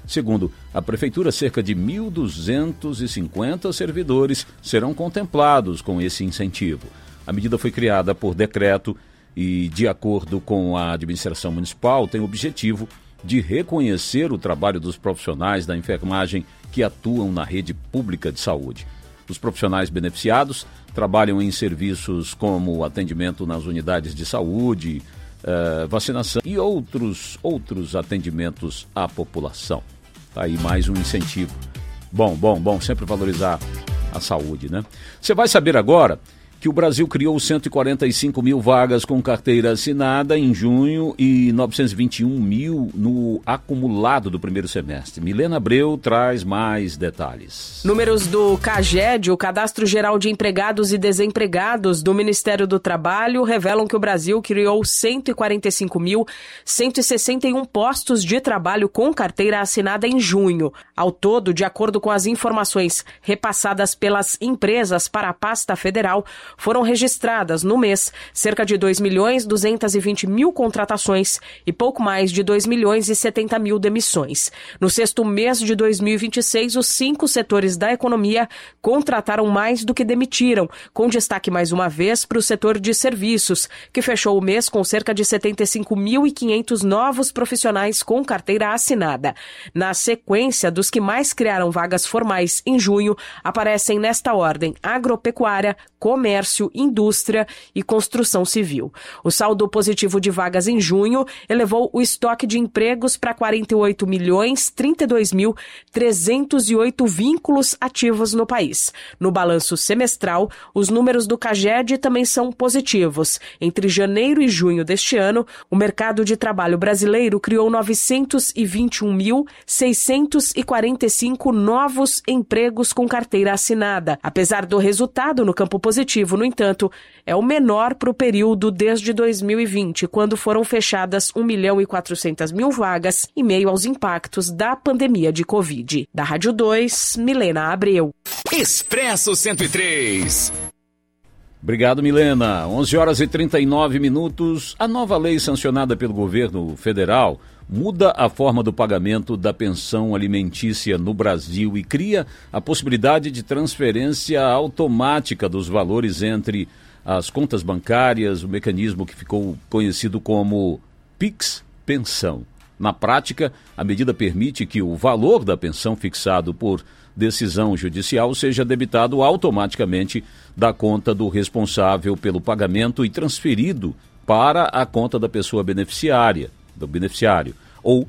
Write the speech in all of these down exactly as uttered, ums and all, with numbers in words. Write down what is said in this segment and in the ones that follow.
Segundo a Prefeitura, cerca de mil duzentos e cinquenta servidores serão contemplados com esse incentivo. A medida foi criada por decreto e, de acordo com a administração municipal, tem o objetivo de reconhecer o trabalho dos profissionais da enfermagem que atuam na rede pública de saúde. Os profissionais beneficiados trabalham em serviços como atendimento nas unidades de saúde, uh, vacinação e outros, outros atendimentos à população. Tá aí mais um incentivo. Bom, bom, bom, sempre valorizar a saúde, né? Você vai saber agora que o Brasil criou cento e quarenta e cinco mil vagas com carteira assinada em junho e novecentos e vinte e um mil no acumulado do primeiro semestre. Milena Abreu traz mais detalhes. Números do CAGED, o Cadastro Geral de Empregados e Desempregados do Ministério do Trabalho, revelam que o Brasil criou cento e quarenta e cinco mil cento e sessenta e um postos de trabalho com carteira assinada em junho. Ao todo, de acordo com as informações repassadas pelas empresas para a pasta federal, foram registradas no mês cerca de dois milhões duzentos e vinte mil contratações e pouco mais de dois milhões e setenta mil demissões. No sexto mês de dois mil e vinte e seis, os cinco setores da economia contrataram mais do que demitiram, com destaque mais uma vez para o setor de serviços, que fechou o mês com cerca de setenta e cinco mil e quinhentos novos profissionais com carteira assinada. Na sequência dos que mais criaram vagas formais em junho, aparecem nesta ordem: agropecuária, comércio, indústria e construção civil. O saldo positivo de vagas em junho elevou o estoque de empregos para quarenta e oito milhões trinta e dois mil trezentos e oito vínculos ativos no país. No balanço semestral, os números do CAGED também são positivos. Entre janeiro e junho deste ano, o mercado de trabalho brasileiro criou novecentos e vinte e um mil seiscentos e quarenta e cinco novos empregos com carteira assinada. Apesar do resultado no campo positivo, no entanto, é o menor para o período desde dois mil e vinte, quando foram fechadas um milhão e quatrocentas mil vagas em meio aos impactos da pandemia de Covid. Da Rádio dois, Milena Abreu. Expresso cento e três. Obrigado, Milena. onze horas e trinta e nove minutos. A nova lei sancionada pelo governo federal muda a forma do pagamento da pensão alimentícia no Brasil e cria a possibilidade de transferência automática dos valores entre as contas bancárias, o mecanismo que ficou conhecido como Pix Pensão. Na prática, a medida permite que o valor da pensão fixado por decisão judicial seja debitado automaticamente da conta do responsável pelo pagamento e transferido para a conta da pessoa beneficiária, do beneficiário, ou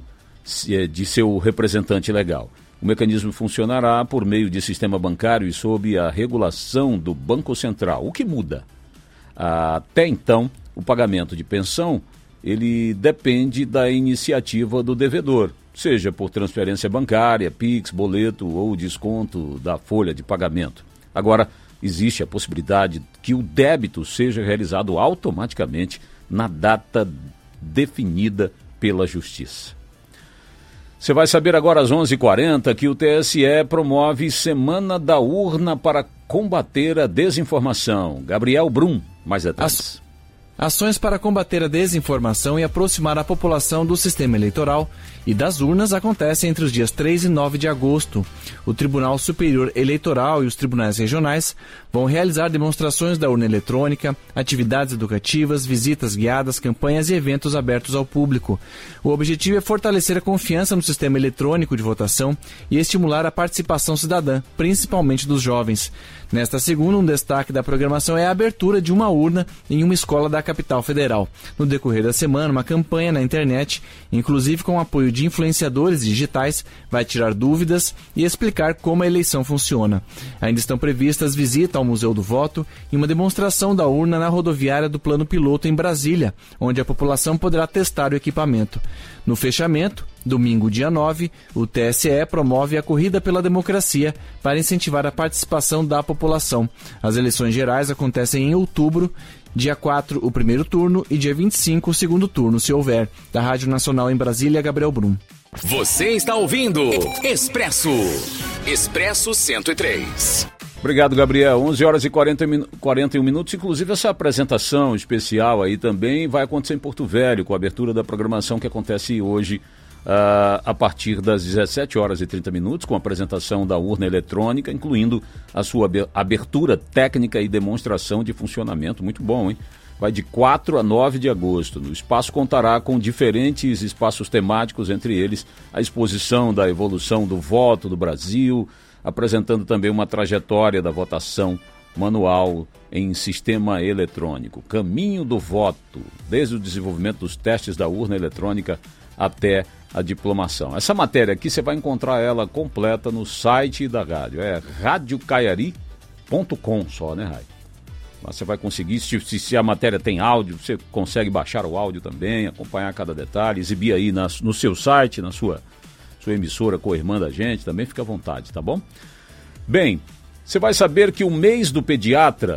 de seu representante legal. O mecanismo funcionará por meio de sistema bancário e sob a regulação do Banco Central. O que muda? Até então, o pagamento de pensão, ele depende da iniciativa do devedor, seja por transferência bancária, Pix, boleto ou desconto da folha de pagamento. Agora, existe a possibilidade que o débito seja realizado automaticamente na data definida pela Justiça. Você vai saber agora às onze e quarenta que o T S E promove Semana da Urna para combater a desinformação. Gabriel Brum, mais detalhes. Ações para combater a desinformação e aproximar a população do sistema eleitoral e das urnas acontecem entre os dias três e nove de agosto. O Tribunal Superior Eleitoral e os tribunais regionais vão realizar demonstrações da urna eletrônica, atividades educativas, visitas guiadas, campanhas e eventos abertos ao público. O objetivo é fortalecer a confiança no sistema eletrônico de votação e estimular a participação cidadã, principalmente dos jovens. Nesta segunda, um destaque da programação é a abertura de uma urna em uma escola da capital federal. No decorrer da semana, uma campanha na internet, inclusive com o apoio de influenciadores digitais, vai tirar dúvidas e explicar como a eleição funciona. Ainda estão previstas visitas ao Museu do Voto e uma demonstração da urna na rodoviária do Plano Piloto em Brasília, onde a população poderá testar o equipamento. No fechamento, domingo, dia nove, o T S E promove a Corrida pela Democracia para incentivar a participação da população. As eleições gerais acontecem em outubro, dia quatro, o primeiro turno, e dia vinte e cinco, o segundo turno, se houver. Da Rádio Nacional em Brasília, Gabriel Brum. Você está ouvindo Expresso. Expresso cento e três. Obrigado, Gabriel. onze horas e quarenta e um minutos. Inclusive, essa apresentação especial aí também vai acontecer em Porto Velho, com a abertura da programação que acontece hoje uh, a partir das dezessete horas e trinta minutos, com a apresentação da urna eletrônica, incluindo a sua abertura técnica e demonstração de funcionamento. Muito bom, hein? Vai de quatro a nove de agosto. O espaço contará com diferentes espaços temáticos, entre eles a exposição da evolução do voto do Brasil, apresentando também uma trajetória da votação manual em sistema eletrônico. Caminho do voto, desde o desenvolvimento dos testes da urna eletrônica até a diplomação. Essa matéria aqui você vai encontrar ela completa no site da rádio. É rádio caiari ponto com só, né, Rai? Você vai conseguir, se, se a matéria tem áudio, você consegue baixar o áudio também, acompanhar cada detalhe, exibir aí na, no seu site, na sua, sua emissora co-irmã da gente, também fica à vontade, tá bom? Bem, você vai saber que o mês do pediatra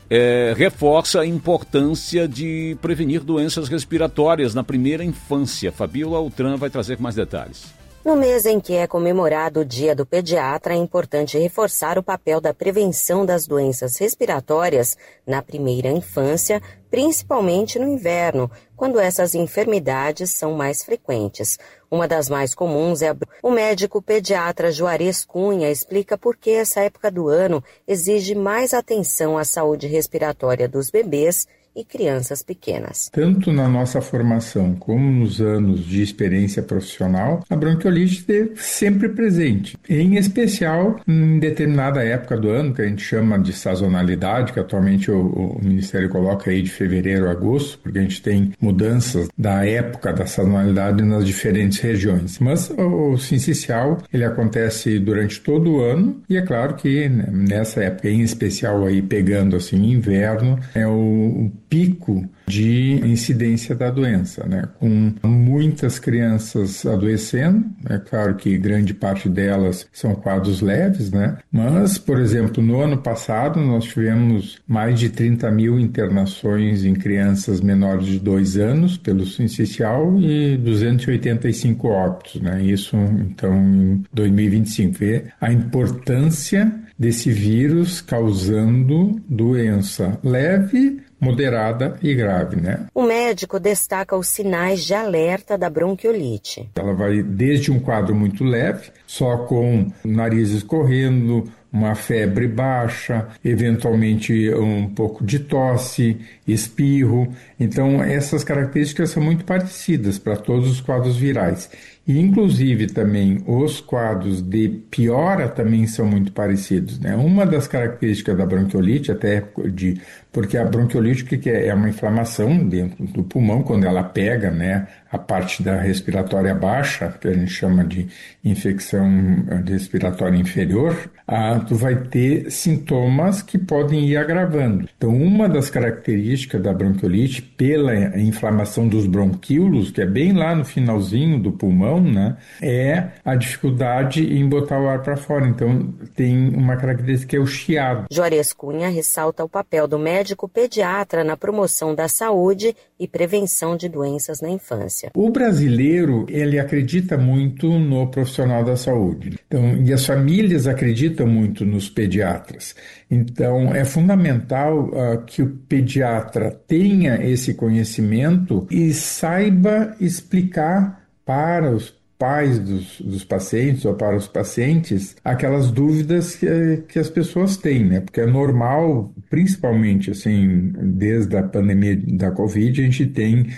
é, reforça a importância de prevenir doenças respiratórias na primeira infância. Fabíola Altran vai trazer mais detalhes. No mês em que é comemorado o Dia do Pediatra, é importante reforçar o papel da prevenção das doenças respiratórias na primeira infância, principalmente no inverno, quando essas enfermidades são mais frequentes. Uma das mais comuns é a... O médico pediatra Juarez Cunha explica por que essa época do ano exige mais atenção à saúde respiratória dos bebês e crianças pequenas. Tanto na nossa formação como nos anos de experiência profissional, a bronquiolite esteve sempre presente, em especial em determinada época do ano, que a gente chama de sazonalidade, que atualmente o, o Ministério coloca aí de fevereiro a agosto, porque a gente tem mudanças da época da sazonalidade nas diferentes regiões. Mas o, o sincicial, ele acontece durante todo o ano, e é claro que né, nessa época em especial aí pegando assim inverno, é o pico de incidência da doença, né? Com muitas crianças adoecendo, é claro que grande parte delas são quadros leves, né? Mas, por exemplo, no ano passado nós tivemos mais de trinta mil internações em crianças menores de dois anos pelo sincicial e duzentos e oitenta e cinco óbitos, né? Isso, então, em dois mil e vinte e cinco. Vê a importância desse vírus causando doença leve, moderada e grave, né? O médico destaca os sinais de alerta da bronquiolite. Ela vai desde um quadro muito leve, só com o nariz escorrendo, uma febre baixa, eventualmente um pouco de tosse, espirro. Então, essas características são muito parecidas para todos os quadros virais. E, inclusive, também os quadros de piora também são muito parecidos, né? Uma das características da bronquiolite, até de... Porque a bronquiolite que é? É uma inflamação dentro do pulmão, quando ela pega, né, a parte da respiratória baixa, que a gente chama de infecção respiratória inferior, ah, tu vai ter sintomas que podem ir agravando. Então, uma das características da bronquiolite, pela inflamação dos bronquíolos, que é bem lá no finalzinho do pulmão, né, é a dificuldade em botar o ar para fora. Então, tem uma característica que é o chiado. Juarez Cunha ressalta o papel do médico pediatra na promoção da saúde e prevenção de doenças na infância. O brasileiro, ele acredita muito no profissional da saúde. Então, e as famílias acreditam muito nos pediatras. Então, é fundamental uh, que o pediatra tenha esse conhecimento e saiba explicar para os pais dos, dos pacientes ou para os pacientes aquelas dúvidas que, que as pessoas têm, né? Porque é normal, principalmente assim, desde a pandemia da Covid, a gente tem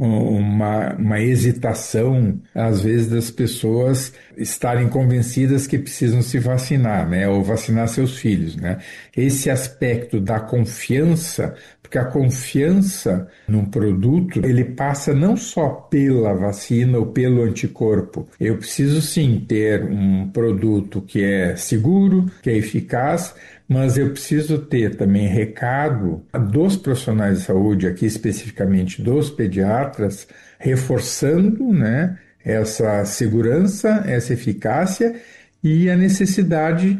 uma, uma hesitação, às vezes, das pessoas estarem convencidas que precisam se vacinar, né? Ou vacinar seus filhos, né? Esse aspecto da confiança, porque a confiança num produto, ele passa não só pela vacina ou pelo anticorpo. Eu preciso sim ter um produto que é seguro, que é eficaz, mas eu preciso ter também recado dos profissionais de saúde, aqui especificamente dos pediatras, reforçando, né, essa segurança, essa eficácia e a necessidade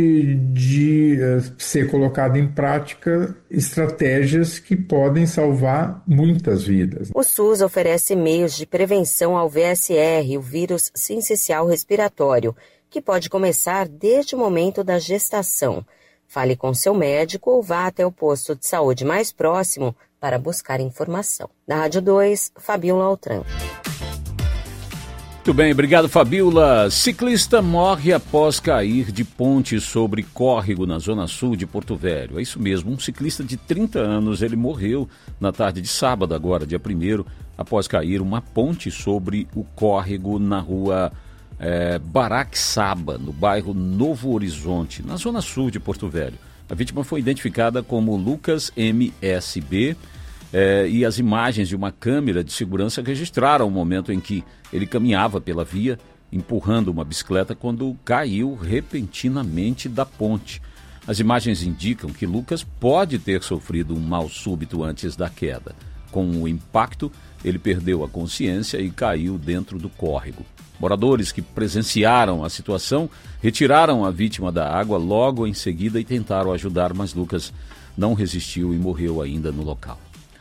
de ser colocado em prática estratégias que podem salvar muitas vidas. O SUS oferece meios de prevenção ao V S R, o vírus sincicial respiratório, que pode começar desde o momento da gestação. Fale com seu médico ou vá até o posto de saúde mais próximo para buscar informação. Da Rádio dois, Fabíola Altran. Muito bem, obrigado, Fabiola. Ciclista morre após cair de ponte sobre córrego na zona sul de Porto Velho. É isso mesmo, um ciclista de trinta anos, ele morreu na tarde de sábado, agora dia primeiro, após cair uma ponte sobre o córrego na rua é, Baraxaba, no bairro Novo Horizonte, na zona sul de Porto Velho. A vítima foi identificada como Lucas M S B, É, e as imagens de uma câmera de segurança registraram o momento em que ele caminhava pela via, empurrando uma bicicleta, quando caiu repentinamente da ponte. As imagens indicam que Lucas pode ter sofrido um mal súbito antes da queda. Com o impacto, ele perdeu a consciência e caiu dentro do córrego. Moradores que presenciaram a situação retiraram a vítima da água logo em seguida e tentaram ajudar, mas Lucas não resistiu e morreu ainda no local.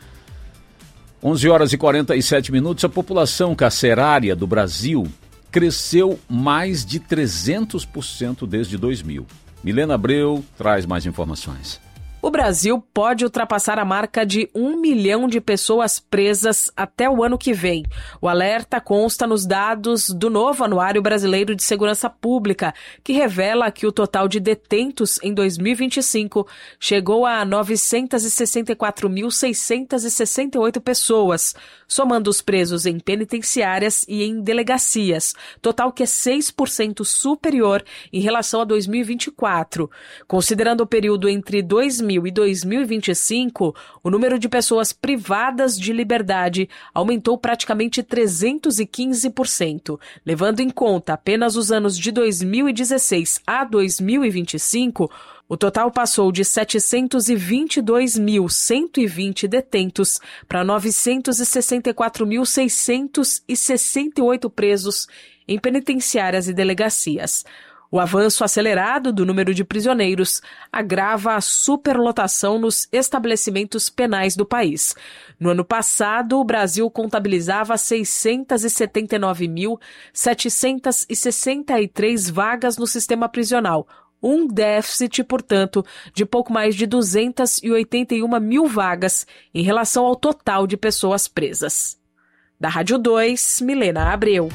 onze horas e quarenta e sete minutos, a população carcerária do Brasil cresceu mais de trezentos por cento desde dois mil. Milena Abreu traz mais informações. O Brasil pode ultrapassar a marca de um milhão de pessoas presas até o ano que vem. O alerta consta nos dados do novo Anuário Brasileiro de Segurança Pública, que revela que o total de detentos em dois mil e vinte e cinco chegou a novecentos e sessenta e quatro mil, seiscentos e sessenta e oito pessoas, somando os presos em penitenciárias e em delegacias, total que é seis por cento superior em relação a dois mil e vinte e quatro. Considerando o período entre dois mil e dois mil e vinte e cinco, o número de pessoas privadas de liberdade aumentou praticamente trezentos e quinze por cento. Levando em conta apenas os anos de dois mil e dezesseis a dois mil e vinte e cinco, o total passou de setecentos e vinte e dois mil, cento e vinte detentos para novecentos e sessenta e quatro mil, seiscentos e sessenta e oito presos em penitenciárias e delegacias. O avanço acelerado do número de prisioneiros agrava a superlotação nos estabelecimentos penais do país. No ano passado, o Brasil contabilizava seiscentos e setenta e nove mil, setecentos e sessenta e três vagas no sistema prisional, um déficit, portanto, de pouco mais de duzentos e oitenta e uma mil vagas em relação ao total de pessoas presas. Da Rádio dois, Milena Abreu.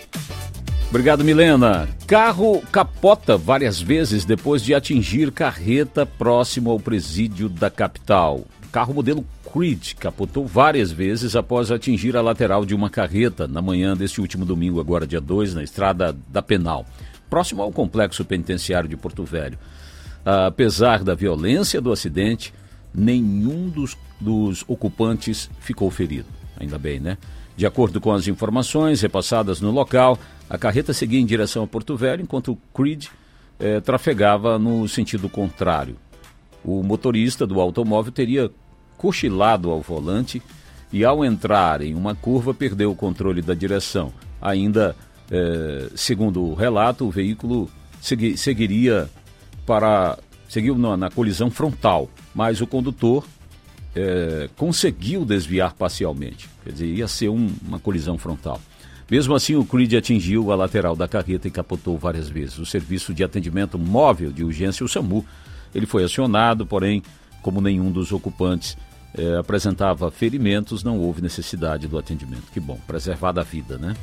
Obrigado, Milena. Carro capota várias vezes depois de atingir carreta próximo ao presídio da capital. Carro modelo Creed capotou várias vezes após atingir a lateral de uma carreta na manhã deste último domingo, agora dia dois, na estrada da Penal, próximo ao complexo penitenciário de Porto Velho. Apesar da violência do acidente, nenhum dos, dos ocupantes ficou ferido. Ainda bem, né? De acordo com as informações repassadas no local, a carreta seguia em direção a Porto Velho, enquanto o Creed eh, trafegava no sentido contrário. O motorista do automóvel teria cochilado ao volante e, ao entrar em uma curva, perdeu o controle da direção. Ainda, eh, segundo o relato, o veículo segui- seguiria para, seguiu na, na colisão frontal, mas o condutor É, conseguiu desviar parcialmente, quer dizer, ia ser um, uma colisão frontal. Mesmo assim, o Creed atingiu a lateral da carreta e capotou várias vezes. O Serviço de Atendimento Móvel de Urgência, o SAMU, ele foi acionado, porém, como nenhum dos ocupantes é, apresentava ferimentos, não houve necessidade do atendimento. Que bom, preservada a vida, né?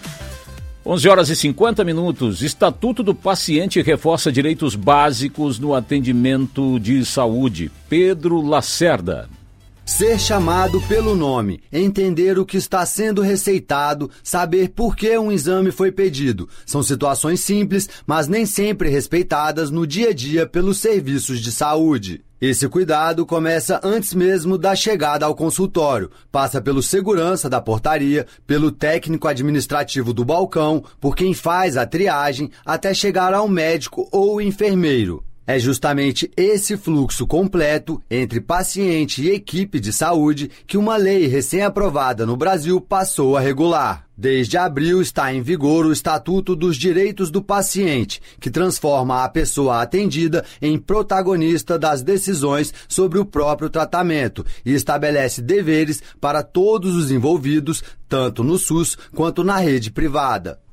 onze horas e cinquenta minutos, Estatuto do Paciente reforça direitos básicos no atendimento de saúde. Pedro Lacerda. Ser chamado pelo nome, entender o que está sendo receitado, saber por que um exame foi pedido. São situações simples, mas nem sempre respeitadas no dia a dia pelos serviços de saúde. Esse cuidado começa antes mesmo da chegada ao consultório, passa pelo segurança da portaria, pelo técnico administrativo do balcão, por quem faz a triagem, até chegar ao médico ou enfermeiro. É justamente esse fluxo completo entre paciente e equipe de saúde que uma lei recém-aprovada no Brasil passou a regular. Desde abril está em vigor o Estatuto dos Direitos do Paciente, que transforma a pessoa atendida em protagonista das decisões sobre o próprio tratamento e estabelece deveres para todos os envolvidos, tanto no SUS quanto na rede privada.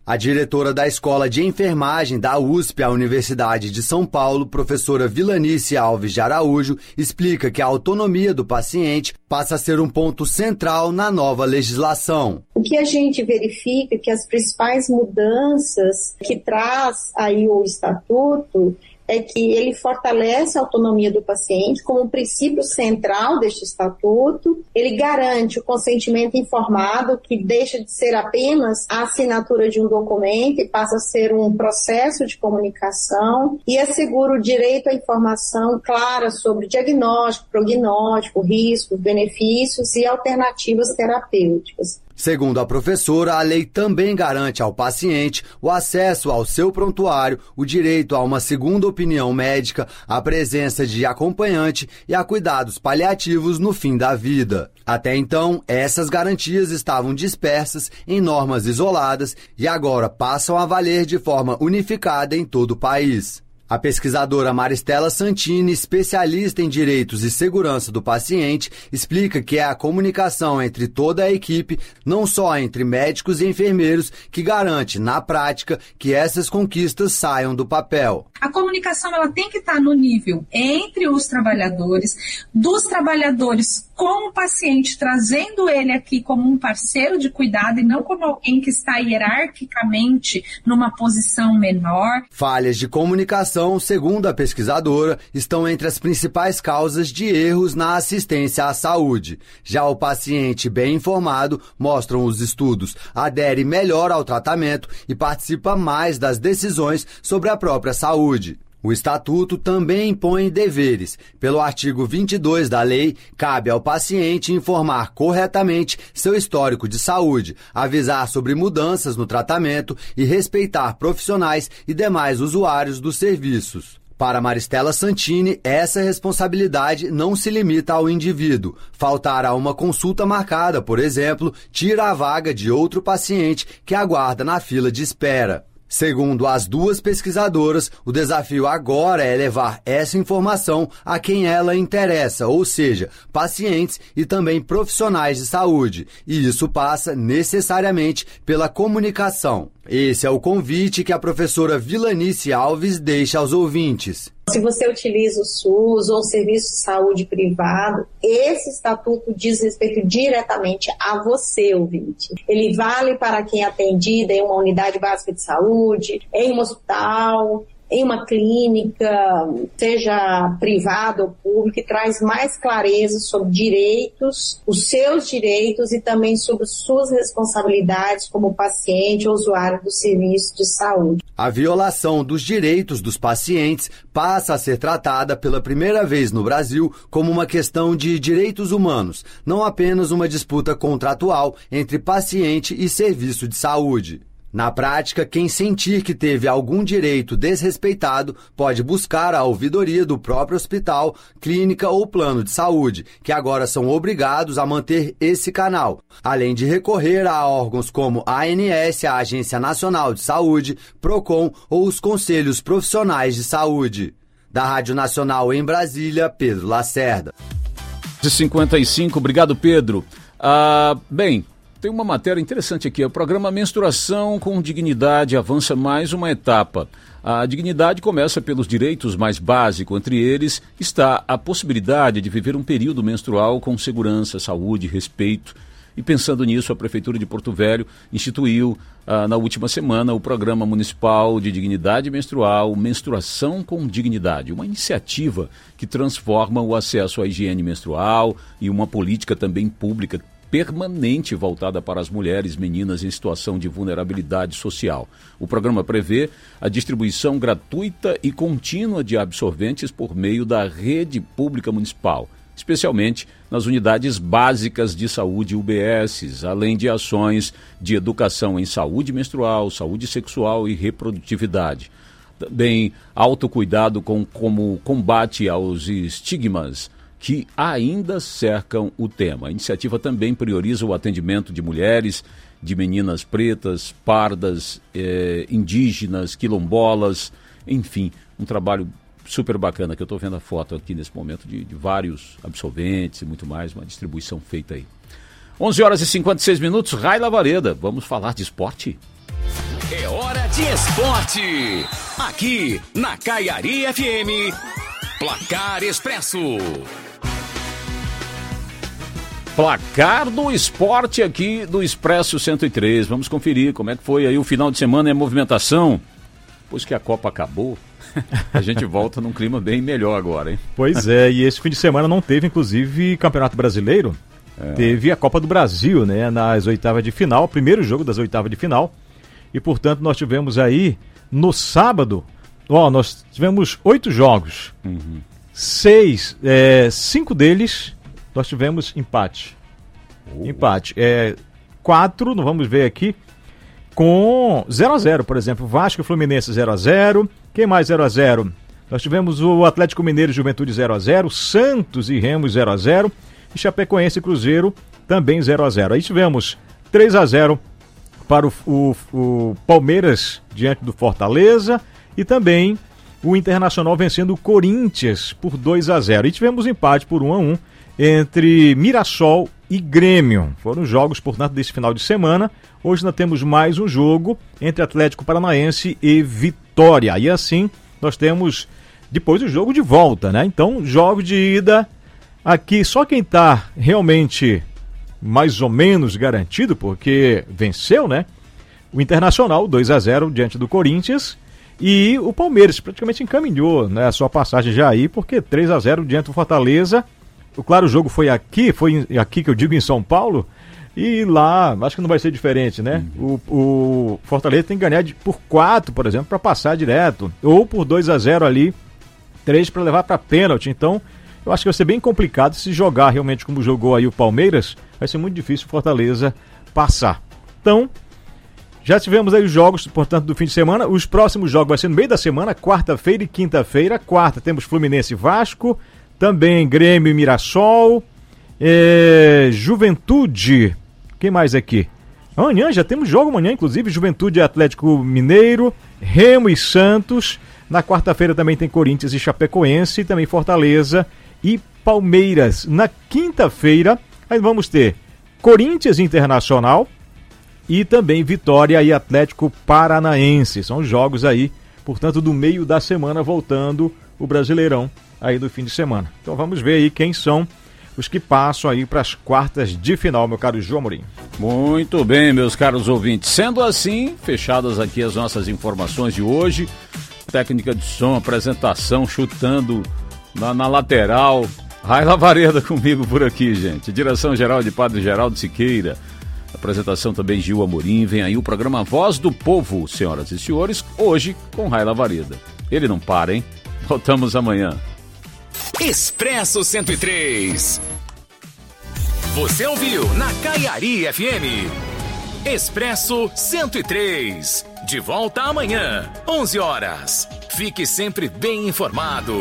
A diretora da Escola de Enfermagem da U S P, a Universidade de São Paulo, professora Vilanice Alves de Araújo, explica que a autonomia do paciente passa a ser um ponto central na nova legislação. O que a gente verifica é que as principais mudanças que traz aí o Estatuto é que ele fortalece a autonomia do paciente como um princípio central deste estatuto. Ele garante o consentimento informado, que deixa de ser apenas a assinatura de um documento e passa a ser um processo de comunicação, e assegura o direito à informação clara sobre diagnóstico, prognóstico, riscos, benefícios e alternativas terapêuticas. Segundo a professora, a lei também garante ao paciente o acesso ao seu prontuário, o direito a uma segunda opinião médica, a presença de acompanhante e a cuidados paliativos no fim da vida. Até então, essas garantias estavam dispersas em normas isoladas e agora passam a valer de forma unificada em todo o país. A pesquisadora Maristela Santini, especialista em direitos e segurança do paciente, explica que é a comunicação entre toda a equipe, não só entre médicos e enfermeiros, que garante, na prática, que essas conquistas saiam do papel. A comunicação ela tem que estar no nível entre os trabalhadores, dos trabalhadores com o paciente, trazendo ele aqui como um parceiro de cuidado e não como alguém que está hierarquicamente numa posição menor. Falhas de comunicação, segundo a pesquisadora, estão entre as principais causas de erros na assistência à saúde. Já o paciente bem informado, mostram os estudos, adere melhor ao tratamento e participa mais das decisões sobre a própria saúde. O Estatuto também impõe deveres. Pelo artigo vinte e dois da lei, cabe ao paciente informar corretamente seu histórico de saúde, avisar sobre mudanças no tratamento e respeitar profissionais e demais usuários dos serviços. Para Maristela Santini, essa responsabilidade não se limita ao indivíduo. Faltar a uma consulta marcada, por exemplo, tira a vaga de outro paciente que aguarda na fila de espera. Segundo as duas pesquisadoras, o desafio agora é levar essa informação a quem ela interessa, ou seja, pacientes e também profissionais de saúde. E isso passa necessariamente pela comunicação. Esse é o convite que a professora Vilanice Alves deixa aos ouvintes. Se você utiliza o SUS ou o serviço de saúde privado, esse estatuto diz respeito diretamente a você, ouvinte. Ele vale para quem é atendido em uma unidade básica de saúde, em um hospital, em uma clínica, seja privada ou pública, e traz mais clareza sobre direitos, os seus direitos e também sobre suas responsabilidades como paciente ou usuário do serviço de saúde. A violação dos direitos dos pacientes passa a ser tratada pela primeira vez no Brasil como uma questão de direitos humanos, não apenas uma disputa contratual entre paciente e serviço de saúde. Na prática, quem sentir que teve algum direito desrespeitado pode buscar a ouvidoria do próprio hospital, clínica ou plano de saúde, que agora são obrigados a manter esse canal, além de recorrer a órgãos como a ANS, a Agência Nacional de Saúde, PROCON ou os Conselhos Profissionais de Saúde. Da Rádio Nacional em Brasília, Pedro Lacerda. De cinquenta e cinco, obrigado, Pedro. Ah, bem... Tem uma matéria interessante aqui. O programa Menstruação com Dignidade avança mais uma etapa. A dignidade começa pelos direitos mais básicos. Entre eles está a possibilidade de viver um período menstrual com segurança, saúde, respeito. E pensando nisso, a Prefeitura de Porto Velho instituiu ah, na última semana o Programa Municipal de Dignidade Menstrual, Menstruação com Dignidade. Uma iniciativa que transforma o acesso à higiene menstrual e uma política também pública permanente voltada para as mulheres, meninas em situação de vulnerabilidade social. O programa prevê a distribuição gratuita e contínua de absorventes por meio da rede pública municipal, especialmente nas unidades básicas de saúde U B S, além de ações de educação em saúde menstrual, saúde sexual e reprodutividade. Também autocuidado com, como combate aos estigmas que ainda cercam o tema. A iniciativa também prioriza o atendimento de mulheres, de meninas pretas, pardas, eh, indígenas, quilombolas, enfim, um trabalho super bacana, que eu estou vendo a foto aqui nesse momento de, de vários absolventes e muito mais, uma distribuição feita aí. onze horas e cinquenta e seis minutos, Raila Vareda, vamos falar de esporte? É hora de esporte. Aqui na Caiari F M, Placar Expresso. Placar do esporte aqui do Expresso cento e três. Vamos conferir como é que foi aí o final de semana e a movimentação. Depois que a Copa acabou, a gente volta num clima bem melhor agora, hein? Pois é, e esse fim de semana não teve, inclusive, Campeonato Brasileiro. É. Teve a Copa do Brasil, né, nas oitavas de final, primeiro jogo das oitavas de final. E, portanto, nós tivemos aí, no sábado, ó, nós tivemos oito jogos. Uhum. Seis, é, cinco deles, nós tivemos empate. Oh. Empate. É, quatro, não vamos ver aqui, com zero a zero, por exemplo. Vasco e Fluminense zero a zero. Quem mais zero a zero? Nós tivemos o Atlético Mineiro e Juventude zero a zero. Santos e Remo zero a zero. E Chapecoense e Cruzeiro também zero a zero. Aí tivemos três a zero para o, o, o Palmeiras diante do Fortaleza e também o Internacional vencendo o Corinthians por dois a zero. E tivemos empate por um a um entre Mirassol e Grêmio. Foram jogos, portanto, desse final de semana. Hoje nós temos mais um jogo entre Atlético Paranaense e Vitória. E assim nós temos depois o jogo de volta, né? Então, jogo de ida aqui, só quem está realmente mais ou menos garantido, porque venceu, né? O Internacional, dois a zero diante do Corinthians, e o Palmeiras praticamente encaminhou, né, a sua passagem já aí, porque três a zero diante do Fortaleza. O claro, jogo foi aqui, foi aqui que eu digo em São Paulo, e lá acho que não vai ser diferente, né? Uhum. O, o Fortaleza tem que ganhar de, por quatro, por exemplo, para passar direto, ou por dois a zero ali, três para levar para pênalti. Então, eu acho que vai ser bem complicado se jogar realmente como jogou aí o Palmeiras. Vai ser muito difícil o Fortaleza passar. Então, já tivemos aí os jogos, portanto, do fim de semana. Os próximos jogos vai ser no meio da semana, quarta-feira e quinta-feira. Quarta temos Fluminense e Vasco, também Grêmio e Mirassol, é, Juventude. Quem mais aqui? Amanhã já temos jogo amanhã, inclusive, Juventude e Atlético Mineiro, Remo e Santos. Na quarta-feira também tem Corinthians e Chapecoense, também Fortaleza e Palmeiras. Na quinta-feira, aí vamos ter Corinthians Internacional e também Vitória e Atlético Paranaense. São jogos aí, portanto, do meio da semana, voltando o Brasileirão aí do fim de semana. Então vamos ver aí quem são os que passam aí para as quartas de final, meu caro João Amorim. Muito bem, meus caros ouvintes. Sendo assim, fechadas aqui as nossas informações de hoje. Técnica de som, apresentação, chutando na, na lateral. Raila Vareda comigo por aqui, gente. Direção geral de Padre Geraldo Siqueira. Apresentação também Gil Amorim. Vem aí o programa Voz do Povo, senhoras e senhores, hoje com Raila Vareda. Ele não para, hein? Voltamos amanhã. Expresso cento e três. Você ouviu na Caiari F M. Expresso cento e três. De volta amanhã, onze horas. Fique sempre bem informado.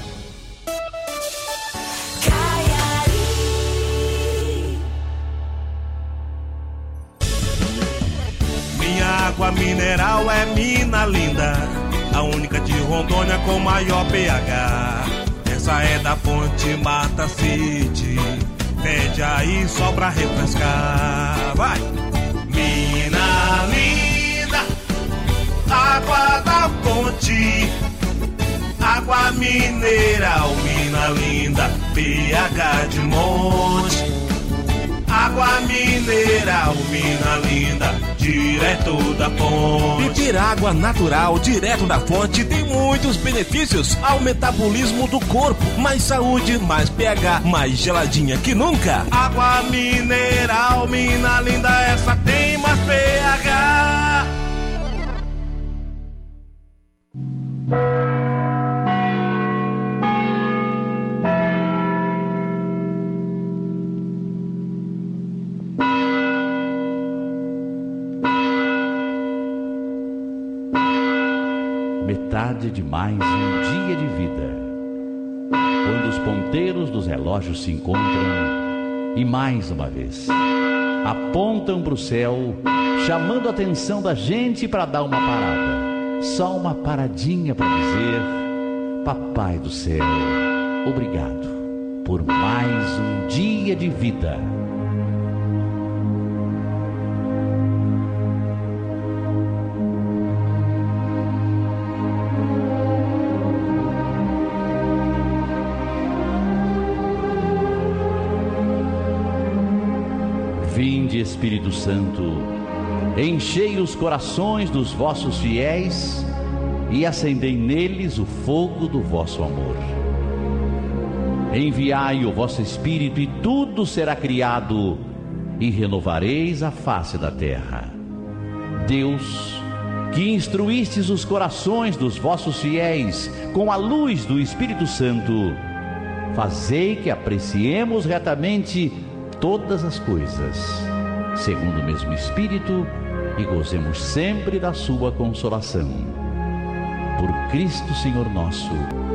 Minha água mineral é mina linda, a única de Rondônia com maior pH. Essa é da fonte Mata City, pede aí só pra refrescar. Vai! Mina linda, água da fonte, água mineral, mina linda, pH de monte. Água mineral, mina linda, direto da fonte. Beber água natural, direto da fonte, tem muitos benefícios ao metabolismo do corpo. Mais saúde, mais pH, mais geladinha que nunca. Água mineral, mina linda, essa tem mais pH. Metade de mais um dia de vida. Quando os ponteiros dos relógios se encontram e mais uma vez apontam para o céu, chamando a atenção da gente para dar uma parada. Só uma paradinha para dizer: Papai do céu, obrigado por mais um dia de vida. Espírito Santo, enchei os corações dos vossos fiéis e acendei neles o fogo do vosso amor. Enviai o vosso Espírito e tudo será criado e renovareis a face da terra. Deus, que instruístes os corações dos vossos fiéis com a luz do Espírito Santo, fazei que apreciemos retamente todas as coisas, segundo o mesmo Espírito, e gozemos sempre da sua consolação. Por Cristo Senhor nosso.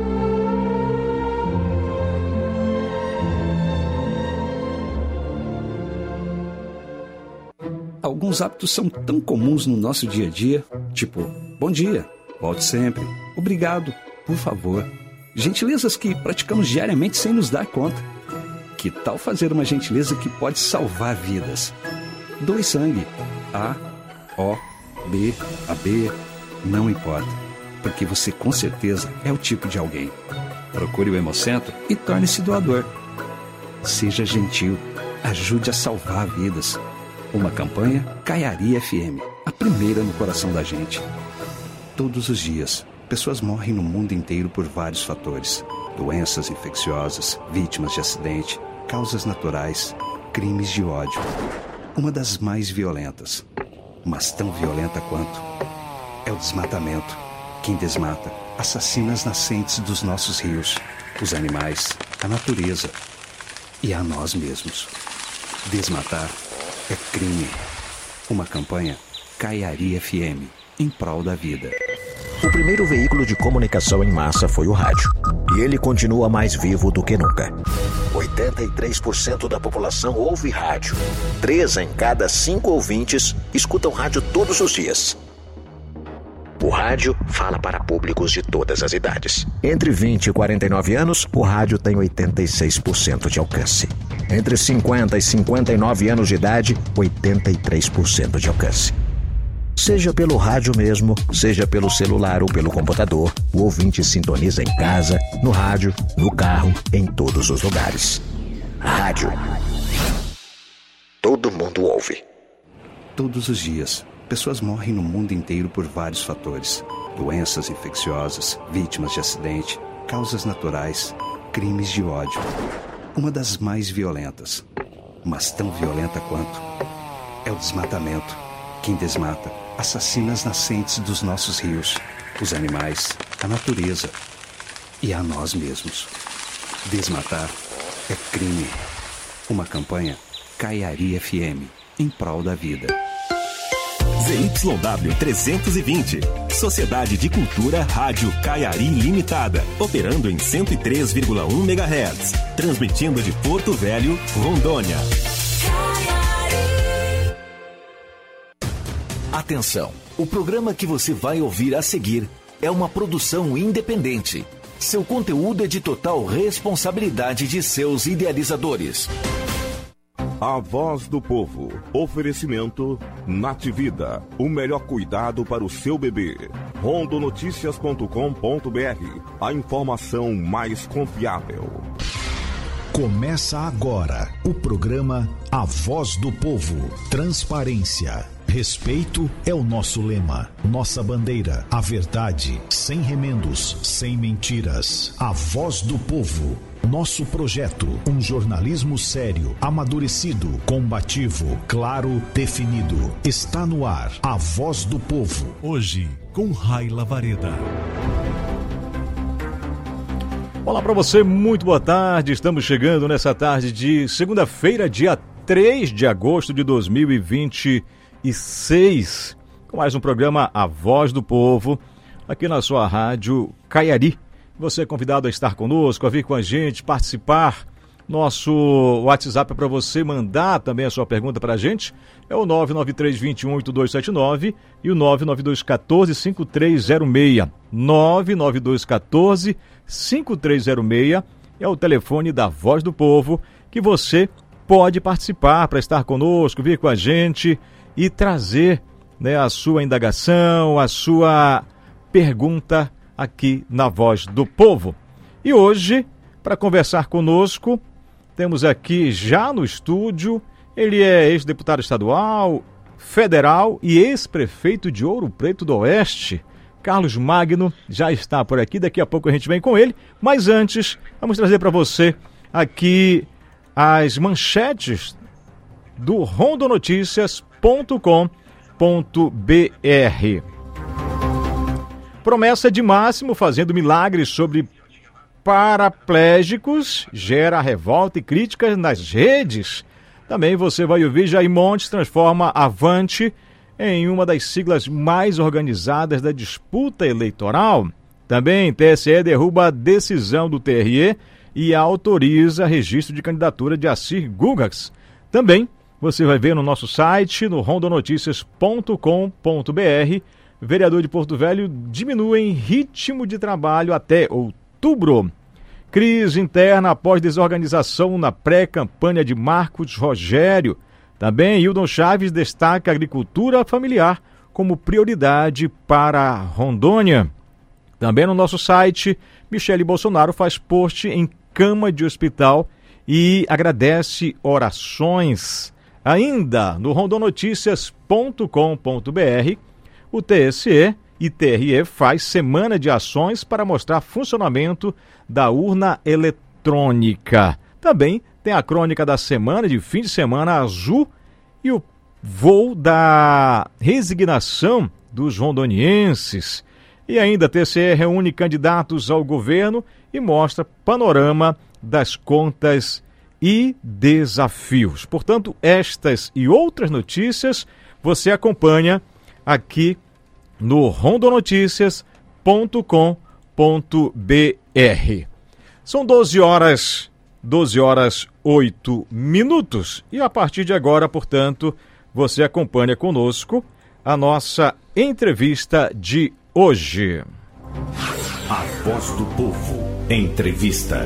Alguns hábitos são tão comuns no nosso dia a dia, tipo, bom dia, volte sempre, obrigado, por favor. Gentilezas que praticamos diariamente sem nos dar conta. Que tal fazer uma gentileza que pode salvar vidas? Doe sangue. A, O, B, A B, não importa, porque você com certeza é o tipo de alguém. Procure o Hemocentro e torne-se doador. Seja gentil, ajude a salvar vidas. Uma campanha Caiari F M, a primeira no coração da gente. Todos os dias, pessoas morrem no mundo inteiro por vários fatores. Doenças infecciosas, vítimas de acidente, causas naturais, crimes de ódio. Uma das mais violentas, mas tão violenta quanto, é o desmatamento. Quem desmata assassina as nascentes dos nossos rios, os animais, a natureza e a nós mesmos. Desmatar é crime. Uma campanha Caiari F M, em prol da vida. O primeiro veículo de comunicação em massa foi o rádio. E ele continua mais vivo do que nunca. oitenta e três por cento da população ouve rádio. Três em cada cinco ouvintes escutam rádio todos os dias. O rádio fala para públicos de todas as idades. Entre vinte e quarenta e nove anos, o rádio tem oitenta e seis por cento de alcance. Entre cinquenta e cinquenta e nove anos de idade, oitenta e três por cento de alcance. Seja pelo rádio mesmo, seja pelo celular ou pelo computador, o ouvinte sintoniza em casa, no rádio, no carro, em todos os lugares. Rádio. Todo mundo ouve. Todos os dias, pessoas morrem no mundo inteiro por vários fatores. Doenças infecciosas, vítimas de acidente, causas naturais, crimes de ódio. Uma das mais violentas, mas tão violenta quanto, é o desmatamento. Quem desmata assassina as nascentes dos nossos rios, os animais, a natureza e a nós mesmos. Desmatar é crime. Uma campanha Caiari F M, em prol da vida. Z Y W trezentos e vinte, Sociedade de Cultura Rádio Caiari Limitada, operando em cento e três vírgula um megahertz, transmitindo de Porto Velho, Rondônia. Atenção, o programa que você vai ouvir a seguir é uma produção independente. Seu conteúdo é de total responsabilidade de seus idealizadores. A Voz do Povo. Oferecimento Nativida. O melhor cuidado para o seu bebê. rondonoticias ponto com ponto b r. A informação mais confiável. Começa agora o programa A Voz do Povo. Transparência. Respeito é o nosso lema, nossa bandeira, a verdade, sem remendos, sem mentiras. A Voz do Povo. Nosso projeto, um jornalismo sério, amadurecido, combativo, claro, definido. Está no ar, A Voz do Povo. Hoje, com Raila Vareda. Olá para você, muito boa tarde. Estamos chegando nessa tarde de segunda-feira, dia três de agosto de dois mil e vinte e seis, com mais um programa A Voz do Povo, aqui na sua rádio Caiari. Você é convidado a estar conosco, a vir com a gente, participar. Nosso WhatsApp é para você mandar também a sua pergunta para a gente. É o nove nove três, dois um, oito dois sete nove e o nove nove dois um quatro, cinco três zero seis. nove nove dois um quatro, cinco três zero seis é o telefone da Voz do Povo, que você pode participar para estar conosco, vir com a gente e trazer, né, a sua indagação, a sua pergunta aqui na Voz do Povo. E hoje, para conversar conosco, temos aqui já no estúdio Ele é ex-deputado estadual, federal e ex-prefeito de Ouro Preto do Oeste. Carlos Magno já está por aqui, daqui a pouco a gente vem com ele, mas antes vamos trazer para você aqui as manchetes do rondonoticias ponto com ponto b r. Promessa de Máximo fazendo milagres sobre paraplégicos gera revolta e críticas nas redes. Também você vai ouvir Jair Montes transforma Avante em uma das siglas mais organizadas da disputa eleitoral. Também T S E derruba a decisão do T R E e autoriza registro de candidatura de Assir Gugas. Também você vai ver no nosso site, no rondonoticias ponto com ponto b r, vereador de Porto Velho diminui ritmo de trabalho até outubro. Crise interna após desorganização na pré-campanha de Marcos Rogério. Também Hildon Chaves destaca a agricultura familiar como prioridade para Rondônia. Também no nosso site, Michele Bolsonaro faz post em cama de hospital e agradece orações. Ainda no rondonoticias ponto com ponto b r, o T S E e T R E faz semana de ações para mostrar funcionamento da urna eletrônica. Também tem a crônica da semana, de fim de semana azul, e o voo da resignação dos rondonienses. E ainda a T C E reúne candidatos ao governo e mostra panorama das contas e desafios. Portanto, estas e outras notícias você acompanha aqui no rondonoticias ponto com ponto b r. São doze horas, doze horas, oito minutos. E a partir de agora, portanto, você acompanha conosco a nossa entrevista de hoje. A Voz do Povo. Entrevista.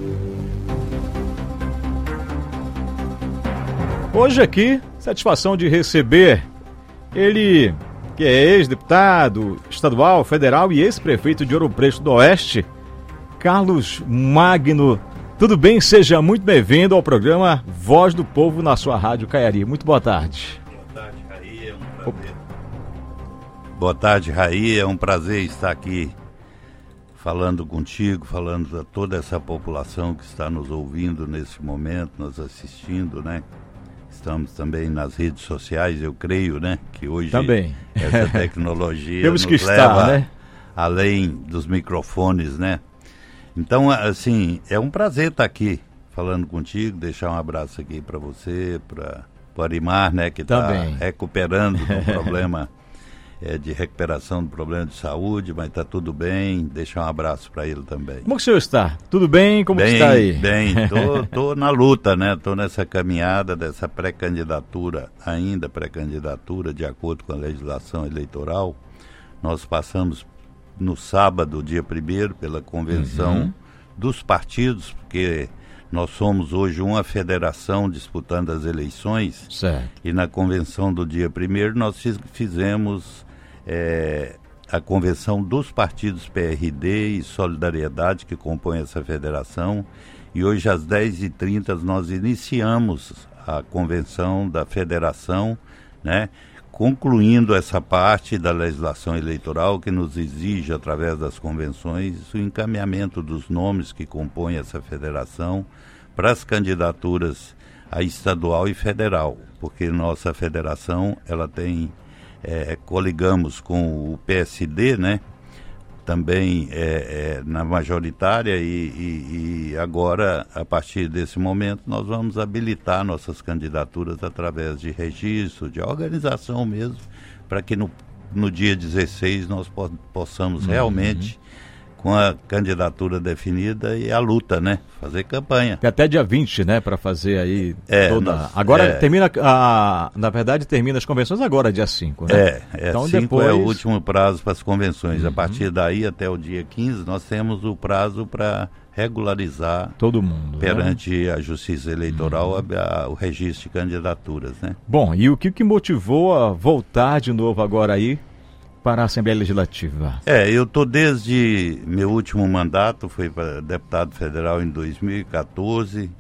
Hoje aqui, satisfação de receber ele, que é ex-deputado estadual, federal e ex-prefeito de Ouro Preto do Oeste, Carlos Magno. Tudo bem? Seja muito bem-vindo ao programa Voz do Povo na sua Rádio Caiari. Muito boa tarde. Boa tarde, Raí. É um prazer. Boa tarde, Raí. É um prazer estar aqui falando contigo, falando a toda essa população que está nos ouvindo nesse momento, nos assistindo, né? Estamos também nas redes sociais, eu creio, né? Que hoje também essa tecnologia Temos nos que estar, leva né? além dos microfones, né? Então, assim, é um prazer estar aqui falando contigo, deixar um abraço aqui para você, para o Arimar, né? Que está recuperando do problema é, de recuperação do problema de saúde, mas está tudo bem. Deixar um abraço para ele também. Como que o senhor está? Tudo bem? Como bem, está aí? Bem, tô, tô na luta, né? Tô nessa caminhada dessa pré-candidatura, ainda pré-candidatura, de acordo com a legislação eleitoral. Nós passamos no sábado, dia primeiro, pela convenção uhum. dos partidos, porque nós somos hoje uma federação disputando as eleições. Certo. E na convenção do dia primeiro nós fizemos é, a convenção dos partidos P R D e Solidariedade que compõem essa federação. E hoje às dez e trinta nós iniciamos a convenção da federação, né? Concluindo essa parte da legislação eleitoral que nos exige, através das convenções, o encaminhamento dos nomes que compõem essa federação para as candidaturas a estadual e federal, porque nossa federação, ela tem, é, coligamos com o P S D, né? Também é, é, na majoritária e, e, e agora, a partir desse momento, nós vamos habilitar nossas candidaturas através de registro, de organização mesmo, para que no, no dia dezesseis nós po possamos uhum. realmente, com a candidatura definida e a luta, né? Fazer campanha. Tem até dia vinte, né? Para fazer aí é, toda... Nós, agora é, termina, a, na verdade, termina as convenções agora, dia cinco, né? É, é então, cinco depois... é o último prazo para as convenções. Uhum. A partir daí, até o dia quinze, nós temos o prazo para regularizar todo mundo perante né? a Justiça Eleitoral uhum. a, a, o registro de candidaturas, né? Bom, e o que, que motivou a voltar de novo agora aí para a Assembleia Legislativa? É, eu estou desde meu último mandato, fui para deputado federal em dois mil e quatorze,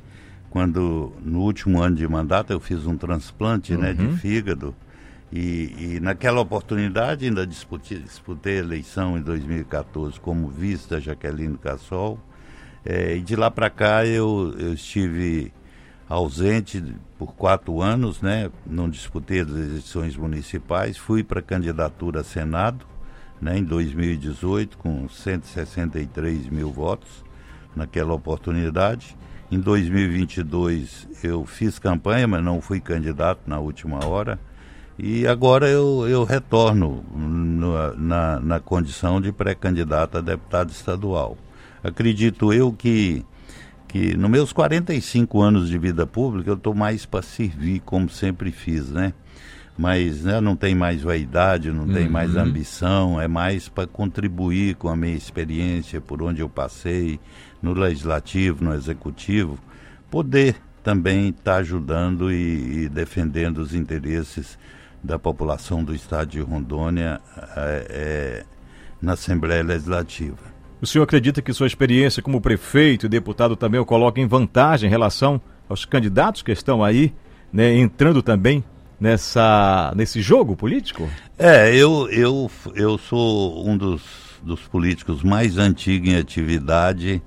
quando no último ano de mandato eu fiz um transplante, Uhum. né, de fígado, e, e naquela oportunidade ainda disputei, disputei a eleição em dois mil e quatorze como vice da Jaqueline Cassol, é, e de lá para cá eu, eu estive ausente por quatro anos, né, não disputei as eleições municipais, fui para candidatura a Senado, né, em dois mil e dezoito com cento e sessenta e três mil votos naquela oportunidade. Em dois mil e vinte e dois eu fiz campanha, mas não fui candidato na última hora. E agora eu, eu retorno no, na, na condição de pré-candidato a deputado estadual. Acredito eu que, que nos meus quarenta e cinco anos de vida pública eu estou mais para servir, como sempre fiz, né? Mas né, não tem mais vaidade, não tem Uhum. mais ambição, é mais para contribuir com a minha experiência, por onde eu passei, no legislativo, no executivo, poder também estar tá ajudando e, e defendendo os interesses da população do estado de Rondônia é, é, na Assembleia Legislativa. O senhor acredita que sua experiência como prefeito e deputado também o coloca em vantagem em relação aos candidatos que estão aí, né, entrando também nessa, nesse jogo político? É, eu, eu, eu sou um dos, dos políticos mais antigos em atividade,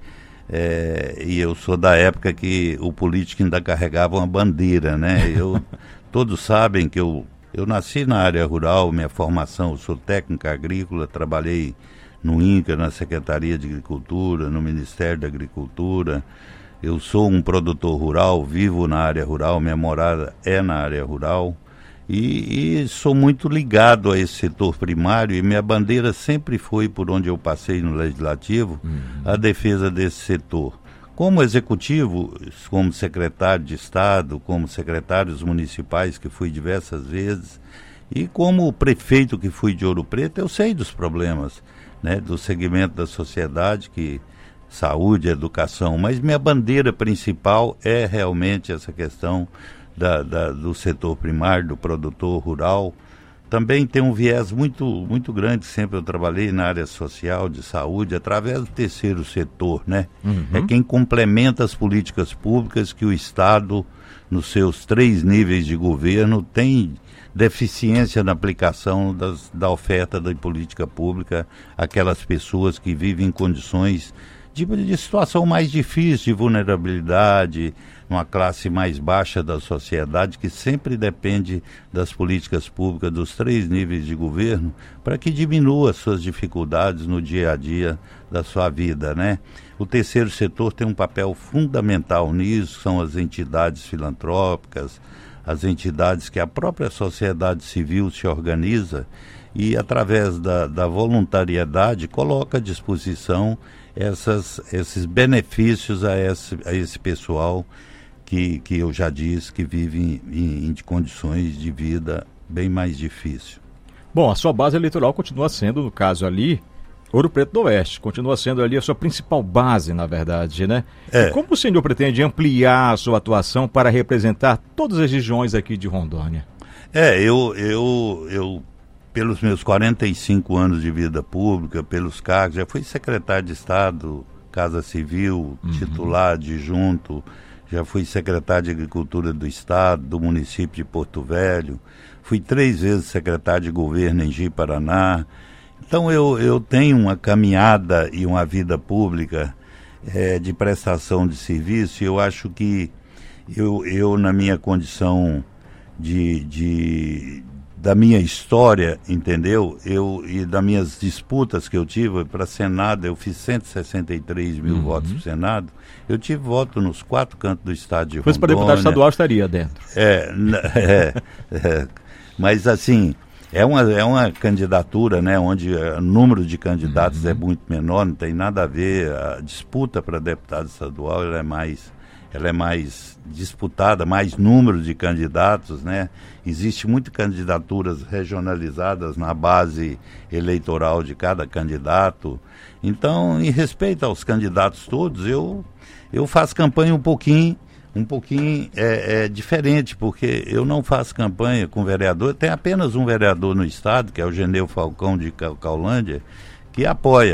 é, e eu sou da época que o político ainda carregava uma bandeira, né? Eu, todos sabem que eu, eu nasci na área rural, minha formação, eu sou técnico agrícola, trabalhei no INCRA, na Secretaria de Agricultura, no Ministério da Agricultura. Eu sou um produtor rural, vivo na área rural, minha morada é na área rural e, e sou muito ligado a esse setor primário e minha bandeira sempre foi, por onde eu passei no Legislativo, uhum. a defesa desse setor. Como executivo, como secretário de Estado, como secretários municipais que fui diversas vezes e como prefeito que fui de Ouro Preto, eu sei dos problemas, né, do segmento da sociedade, que saúde, educação, mas minha bandeira principal é realmente essa questão da, da, do setor primário, do produtor rural. Também tem um viés muito, muito grande, sempre eu trabalhei na área social, de saúde, através do terceiro setor, né? Uhum. É quem complementa as políticas públicas que o Estado, nos seus três níveis de governo, tem deficiência na aplicação das, da oferta da política pública àquelas pessoas que vivem em condições de, de situação mais difícil, de vulnerabilidade, uma classe mais baixa da sociedade que sempre depende das políticas públicas dos três níveis de governo para que diminua suas dificuldades no dia a dia da sua vida, né? O terceiro setor tem um papel fundamental nisso, são as entidades filantrópicas, as entidades que a própria sociedade civil se organiza e, através da, da voluntariedade, coloca à disposição essas, esses benefícios a esse, a esse pessoal que, que eu já disse que vive em, em condições de vida bem mais difíceis. Bom, a sua base eleitoral continua sendo, no caso ali, Ouro Preto do Oeste, continua sendo ali a sua principal base, na verdade, né? É. Como o senhor pretende ampliar a sua atuação para representar todas as regiões aqui de Rondônia? É, eu, eu, eu pelos meus quarenta e cinco anos de vida pública, pelos cargos, já fui secretário de Estado, Casa Civil, uhum. titular, adjunto, já fui secretário de Agricultura do Estado, do município de Porto Velho, fui três vezes secretário de Governo em Ji-Paraná. Então eu, eu tenho uma caminhada e uma vida pública é, de prestação de serviço e eu acho que eu, eu na minha condição de, de, da minha história, entendeu? Eu, e das minhas disputas que eu tive para Senado, eu fiz cento e sessenta e três mil uhum. votos para o Senado, eu tive voto nos quatro cantos do estado de Rondônia. Se fosse para deputado estadual, estaria dentro. É, é, é mas assim... É uma, é uma candidatura, né, onde o número de candidatos uhum. é muito menor, não tem nada a ver. A disputa para deputado estadual ela é, mais, ela é mais disputada, mais número de candidatos, né? Existe muitas candidaturas regionalizadas na base eleitoral de cada candidato. Então, em respeito aos candidatos todos, eu, eu faço campanha um pouquinho... um pouquinho é, é, diferente, porque eu não faço campanha com vereador, tem apenas um vereador no estado, que é o Geneu Falcão de Caulândia, que apoia.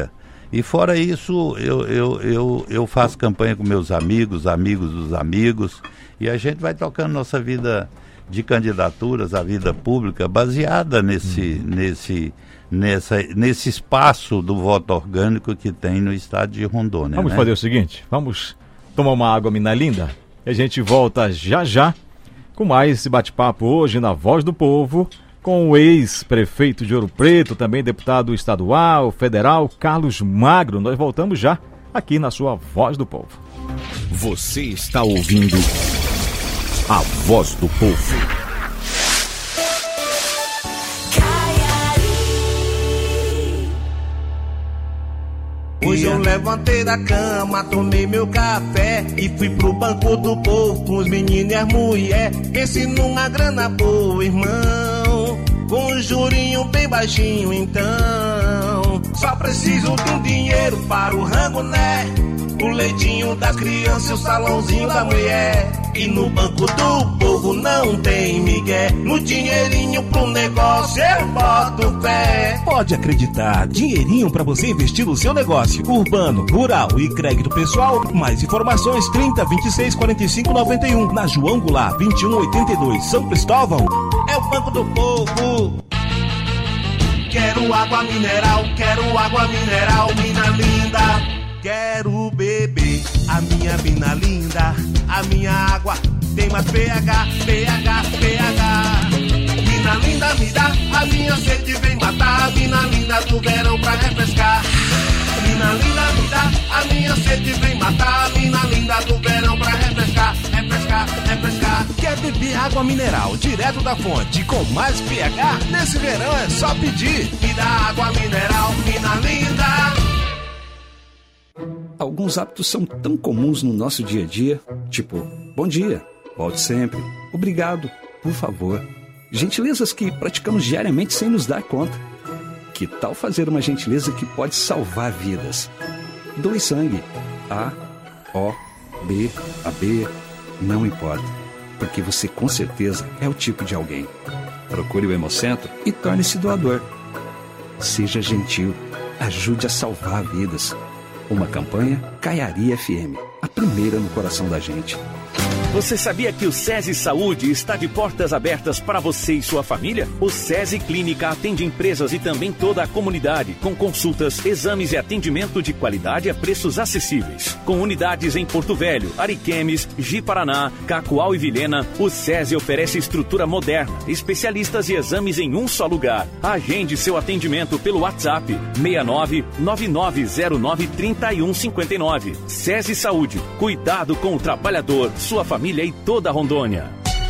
E fora isso, eu, eu, eu, eu faço campanha com meus amigos, amigos dos amigos, e a gente vai tocando nossa vida de candidaturas, a vida pública, baseada nesse, hum. nesse, nessa, nesse espaço do voto orgânico que tem no estado de Rondônia. Vamos né? fazer o seguinte, vamos tomar uma água, mina linda, e a gente volta já já com mais esse bate-papo hoje na Voz do Povo, com o ex-prefeito de Ouro Preto, também deputado estadual, federal, Carlos Magno. Nós voltamos já aqui na sua Voz do Povo. Você está ouvindo a Voz do Povo. Hoje eu levantei da cama, tomei meu café e fui pro banco do povo com os meninos e as mulheres. Pense numa grana boa, irmão, com um jurinho bem baixinho, então. Só preciso de um dinheiro para o rango, né? O leitinho das crianças e o salãozinho da mulher. E no banco do povo não tem migué. No dinheirinho pro negócio eu boto fé. Pode acreditar, dinheirinho pra você investir no seu negócio. Urbano, rural e crédito pessoal. Mais informações trinta, vinte e seis, quarenta e cinco, noventa e um. Na João Goulart, vinte e um, oitenta e dois, São Cristóvão. É o banco do povo. Quero água mineral, quero água mineral, mina linda. Quero beber a minha mina linda, a minha água tem mais pH, pH, pH. Mina linda me dá, a minha sede vem matar, a mina linda do verão pra refrescar. Mina linda me dá, a minha sede vem matar, a mina linda do verão pra refrescar, refrescar, refrescar. Quer beber água mineral direto da fonte com mais pH? Nesse verão é só pedir. Me dá água mineral, mina linda. Alguns hábitos são tão comuns no nosso dia a dia, tipo, bom dia, volte sempre, obrigado, por favor. Gentilezas que praticamos diariamente sem nos dar conta. Que tal fazer uma gentileza que pode salvar vidas? Doe sangue. A, O, B, A B, não importa, porque você com certeza é o tipo de alguém. Procure o Hemocentro e torne-se doador. Seja gentil, ajude a salvar vidas. Uma campanha Caiari F M, a primeira no coração da gente. Você sabia que o SESI Saúde está de portas abertas para você e sua família? O SESI Clínica atende empresas e também toda a comunidade, com consultas, exames e atendimento de qualidade a preços acessíveis. Com unidades em Porto Velho, Ariquemes, Ji-Paraná, Cacoal e Vilhena, o SESI oferece estrutura moderna, especialistas e exames em um só lugar. Agende seu atendimento pelo WhatsApp seis nove nove nove zero nove três um cinco nove. SESI Saúde, cuidado com o trabalhador, sua família Família e toda a Rondônia.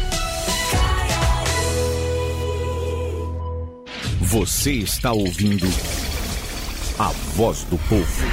Você está ouvindo a Voz do Povo.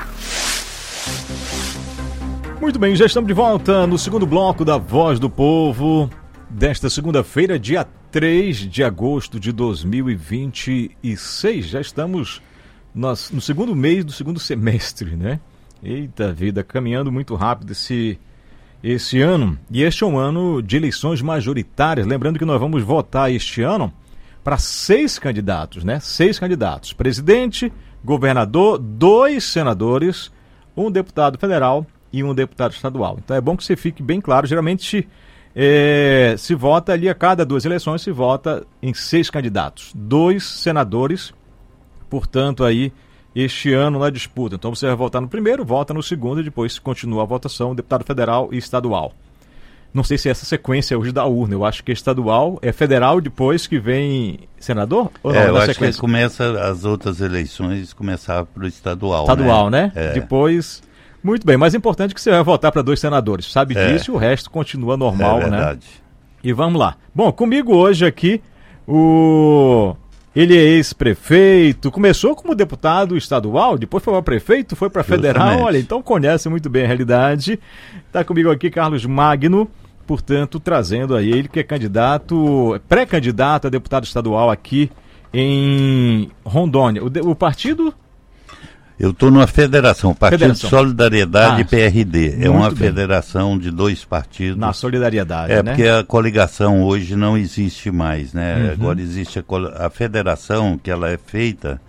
Muito bem, já estamos de volta no segundo bloco da Voz do Povo desta segunda-feira, dia três de agosto de dois mil e vinte e seis. Já estamos nós, no segundo mês do segundo semestre, né? Eita vida, caminhando muito rápido esse... Esse ano, e este é um ano de eleições majoritárias, lembrando que nós vamos votar este ano para seis candidatos, né? Seis candidatos, presidente, governador, dois senadores, um deputado federal e um deputado estadual. Então é bom que você fique bem claro, geralmente é, se vota ali a cada duas eleições, se vota em seis candidatos, dois senadores, portanto aí este ano na disputa. Então você vai votar no primeiro, vota no segundo e depois continua a votação, deputado federal e estadual. Não sei se essa sequência é hoje da urna, eu acho que é estadual, é federal depois que vem senador? Ou não, é, eu acho sequência? que começa as outras eleições, começar para o estadual, Estadual, né? né? É. Depois, muito bem, mas é importante que você vai votar para dois senadores, sabe é. disso e o resto continua normal, é verdade. né? E vamos lá. Bom, comigo hoje aqui o... Ele é ex-prefeito, começou como deputado estadual, depois foi para prefeito, foi para federal, olha, então conhece muito bem a realidade. Está comigo aqui Carlos Magno, portanto, trazendo aí ele que é candidato, pré-candidato a deputado estadual aqui em Rondônia. O, de, o partido... Eu estou numa federação, o Partido Federação. Solidariedade Ah, P R D. É muito uma bem. federação de dois partidos. Na solidariedade, É, né? porque a coligação hoje não existe mais, né? Uhum. Agora existe a, col- a federação, que ela é feita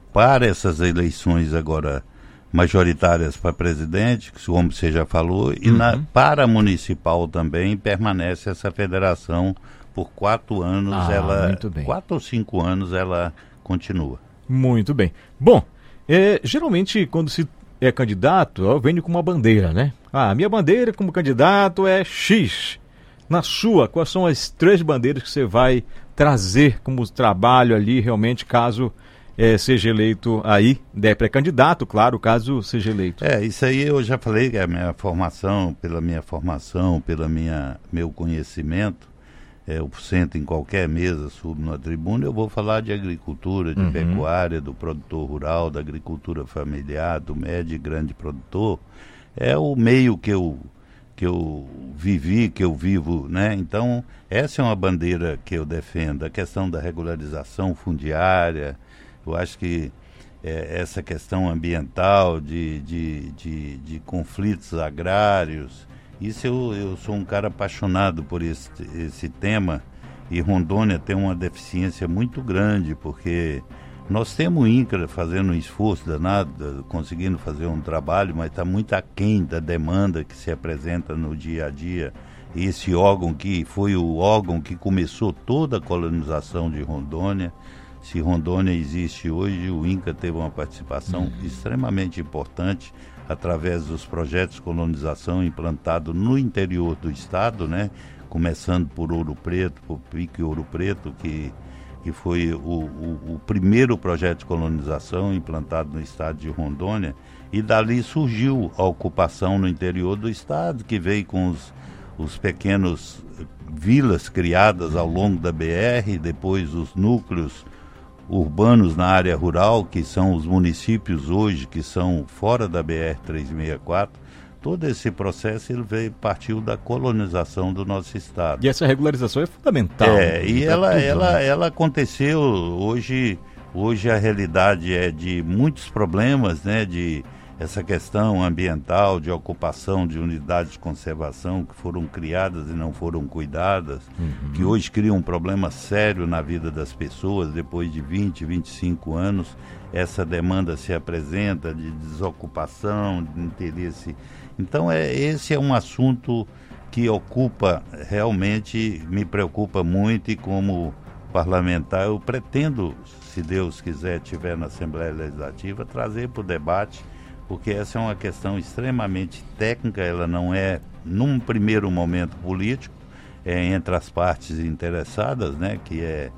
para essas eleições agora majoritárias para presidente, como você já falou, e uhum. na, para municipal também permanece essa federação por quatro anos, ah, ela muito bem. quatro ou cinco anos ela continua. Muito bem. Bom, é, geralmente quando se é candidato, eu venho com uma bandeira, né? Ah, a minha bandeira como candidato é X. Na sua, quais são as três bandeiras que você vai trazer como trabalho ali, realmente, caso é, seja eleito aí, é pré-candidato, claro, caso seja eleito? É, isso aí eu já falei que é a minha formação, pela minha formação, pela minha meu conhecimento, é, eu sento em qualquer mesa, subo na tribuna, eu vou falar de agricultura, de uhum. pecuária, do produtor rural, da agricultura familiar, do médio e grande produtor. É o meio que eu, que eu vivi, que eu vivo, né? Então, essa é uma bandeira que eu defendo, a questão da regularização fundiária. Eu acho que é, essa questão ambiental, de, de, de, de conflitos agrários, isso eu, eu sou um cara apaixonado por esse, esse tema, e Rondônia tem uma deficiência muito grande, porque nós temos o INCRA fazendo um esforço danado, conseguindo fazer um trabalho, mas está muito aquém da demanda que se apresenta no dia a dia. E esse órgão que foi o órgão que começou toda a colonização de Rondônia. Se Rondônia existe hoje, o INCRA teve uma participação uhum. extremamente importante através dos projetos de colonização implantados no interior do estado, né? Começando por Ouro Preto, por Pique Ouro Preto, que, que foi o, o, o primeiro projeto de colonização implantado no estado de Rondônia, e dali surgiu a ocupação no interior do estado, que veio com os, os pequenos vilas criadas ao longo da B R, depois os núcleos urbanos na área rural, que são os municípios hoje, que são fora da B R trezentos e sessenta e quatro, todo esse processo ele veio, partiu da colonização do nosso estado. E essa regularização é fundamental. É, e ela, tudo, ela, né? ela aconteceu, hoje, hoje a realidade é de muitos problemas, né, de essa questão ambiental, de ocupação de unidades de conservação que foram criadas e não foram cuidadas, uhum. que hoje criam um problema sério na vida das pessoas. Depois de vinte, vinte e cinco anos, essa demanda se apresenta de desocupação, de interesse. Então, é, esse é um assunto que ocupa, realmente me preocupa muito, e como parlamentar eu pretendo, se Deus quiser, estiver na Assembleia Legislativa, trazer para o debate, porque essa é uma questão extremamente técnica, ela não é, num primeiro momento, político, é entre as partes interessadas, né, que é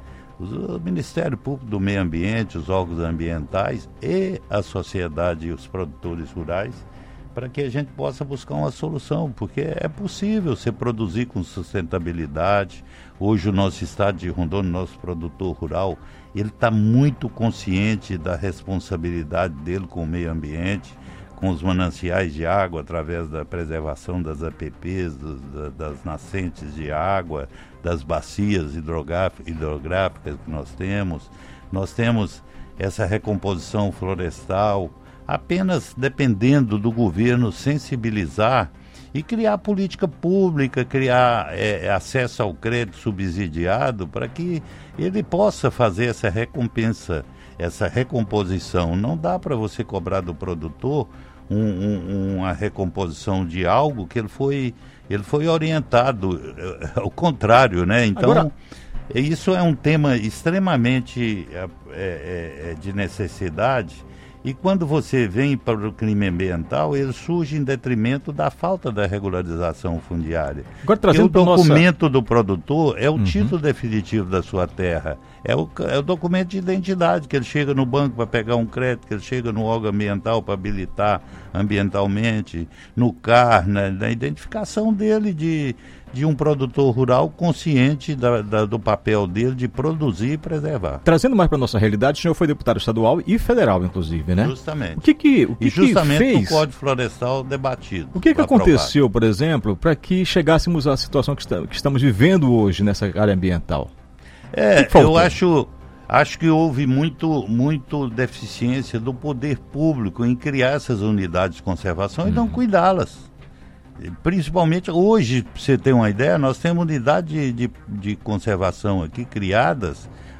o Ministério Público do Meio Ambiente, os órgãos ambientais e a sociedade e os produtores rurais, para que a gente possa buscar uma solução, porque é possível você produzir com sustentabilidade. Hoje o nosso estado de Rondônia, nosso produtor rural, ele está muito consciente da responsabilidade dele com o meio ambiente, com os mananciais de água, através da preservação das A P Ps, dos, da, das nascentes de água, das bacias hidrográficas que nós temos. Nós temos essa recomposição florestal, apenas dependendo do governo sensibilizar e criar política pública, criar é, acesso ao crédito subsidiado, para que ele possa fazer essa recompensa, essa recomposição. Não dá para você cobrar do produtor um, um, uma recomposição de algo que ele foi, ele foi orientado ao contrário, né? Então, agora, isso é um tema extremamente é, é, é, de necessidade. E quando você vem para o crime ambiental, ele surge em detrimento da falta da regularização fundiária. Agora, trazendo o documento nossa... do produtor é o uhum. título definitivo da sua terra. É o, é o documento de identidade, que ele chega no banco para pegar um crédito, que ele chega no órgão ambiental para habilitar ambientalmente, no C A R, na, na identificação dele de, de um produtor rural consciente da, da, do papel dele de produzir e preservar. Trazendo mais para a nossa realidade, o senhor foi deputado estadual e federal, inclusive, né? Justamente. O que que, o que e justamente que fez... o Código Florestal debatido. O que que aconteceu, por exemplo, para que chegássemos à situação que, está, que estamos vivendo hoje nessa área ambiental? É, eu acho, acho que houve muito, muito deficiência do poder público em criar essas unidades de conservação uhum. e não cuidá-las. Principalmente hoje, para você ter uma ideia, nós temos unidades de, de, de conservação aqui criadas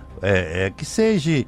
é, é, que seja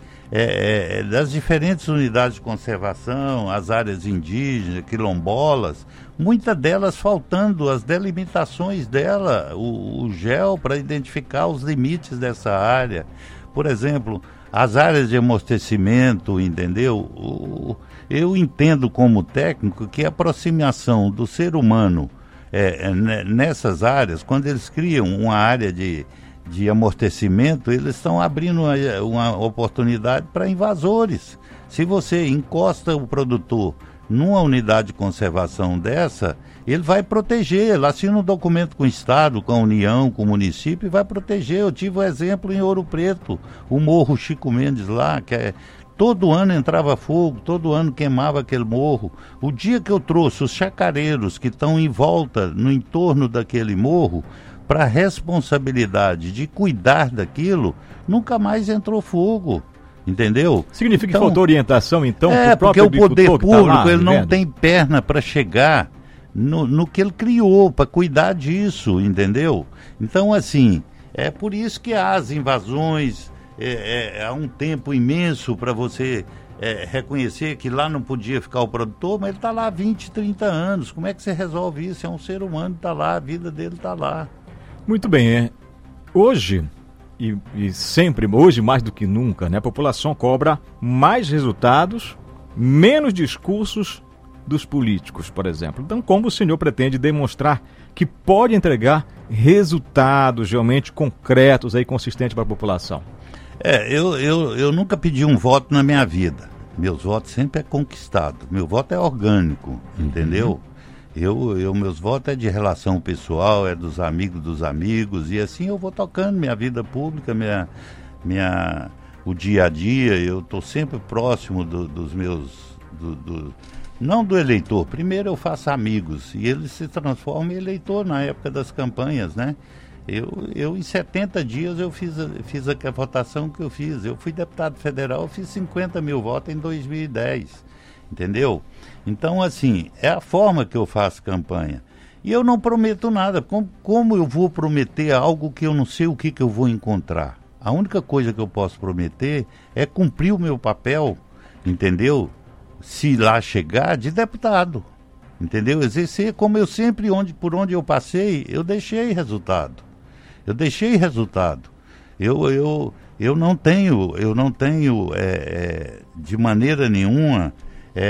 é, é, das diferentes unidades de conservação, as áreas indígenas, quilombolas, muitas delas faltando as delimitações dela, o, o G E L para identificar os limites dessa área. Por exemplo, as áreas de amortecimento, entendeu? O, eu entendo como técnico que a aproximação do ser humano é, nessas áreas, quando eles criam uma área de, de amortecimento, eles estão abrindo uma, uma oportunidade para invasores. Se você encosta o produtor numa unidade de conservação dessa, ele vai proteger, ele assina um documento com o Estado, com a União, com o município e vai proteger. Eu tive um exemplo em Ouro Preto, o Morro Chico Mendes lá, que é, todo ano entrava fogo, todo ano queimava aquele morro. O dia que eu trouxe os chacareiros que estão em volta, no entorno daquele morro, para a responsabilidade de cuidar daquilo, nunca mais entrou fogo. Entendeu? Significa então, que faltou orientação, então, é, pro próprio porque o poder público tá lá, ele não vendo? tem perna para chegar no, no que ele criou, para cuidar disso, entendeu? Então, assim, é por isso que há as invasões, é, é, há um tempo imenso para você é, reconhecer que lá não podia ficar o produtor, mas ele está lá há vinte, trinta anos. Como é que você resolve isso? É um ser humano que está lá, a vida dele está lá. Muito bem, é. Hoje... E, e sempre, hoje mais do que nunca, né, a população cobra mais resultados, menos discursos dos políticos, por exemplo. Então, como o senhor pretende demonstrar que pode entregar resultados realmente concretos e consistentes para a população? É, eu, eu, eu nunca pedi um voto na minha vida. Meus votos sempre é conquistado. Meu voto é orgânico, uhum. entendeu? Eu, eu, meus votos é de relação pessoal, é dos amigos dos amigos, e assim eu vou tocando minha vida pública, minha, minha, o dia a dia. Eu estou sempre próximo do, dos meus, do, do, não do eleitor. Primeiro eu faço amigos, e eles se transformam em eleitor na época das campanhas, né? Eu, eu em setenta dias eu fiz, a, fiz a, a votação que eu fiz. Eu fui deputado federal, eu fiz cinquenta mil votos em dois mil e dez, entendeu? Então, assim, é a forma que eu faço campanha. E eu não prometo nada. Como, como eu vou prometer algo que eu não sei o que, que eu vou encontrar? A única coisa que eu posso prometer é cumprir o meu papel, entendeu? Se lá chegar, de deputado, entendeu? Exercer como eu sempre, onde, por onde eu passei, eu deixei resultado. Eu deixei resultado. Eu, eu, eu não tenho, eu não tenho é, é, de maneira nenhuma... É,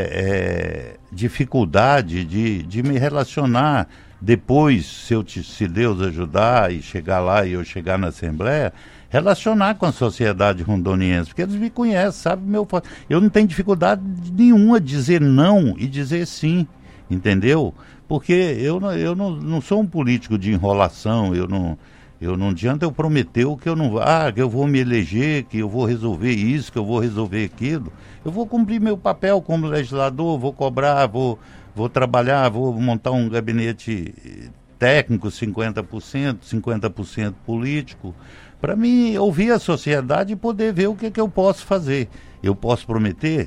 é, dificuldade de, de me relacionar depois, se, eu te, se Deus ajudar e chegar lá e eu chegar na Assembleia, relacionar com a sociedade rondoniense, porque eles me conhecem, sabe? Meu, eu não tenho dificuldade nenhuma de dizer não e dizer sim, entendeu? Porque eu, eu não, não sou um político de enrolação, eu não... Eu não adianta eu prometer o que eu não... Ah, que eu vou me eleger, que eu vou resolver isso, que eu vou resolver aquilo. Eu vou cumprir meu papel como legislador, vou cobrar, vou, vou trabalhar, vou montar um gabinete técnico, cinquenta por cento, cinquenta por cento político, para mim ouvir a sociedade e poder ver o que, que eu posso fazer. Eu posso prometer,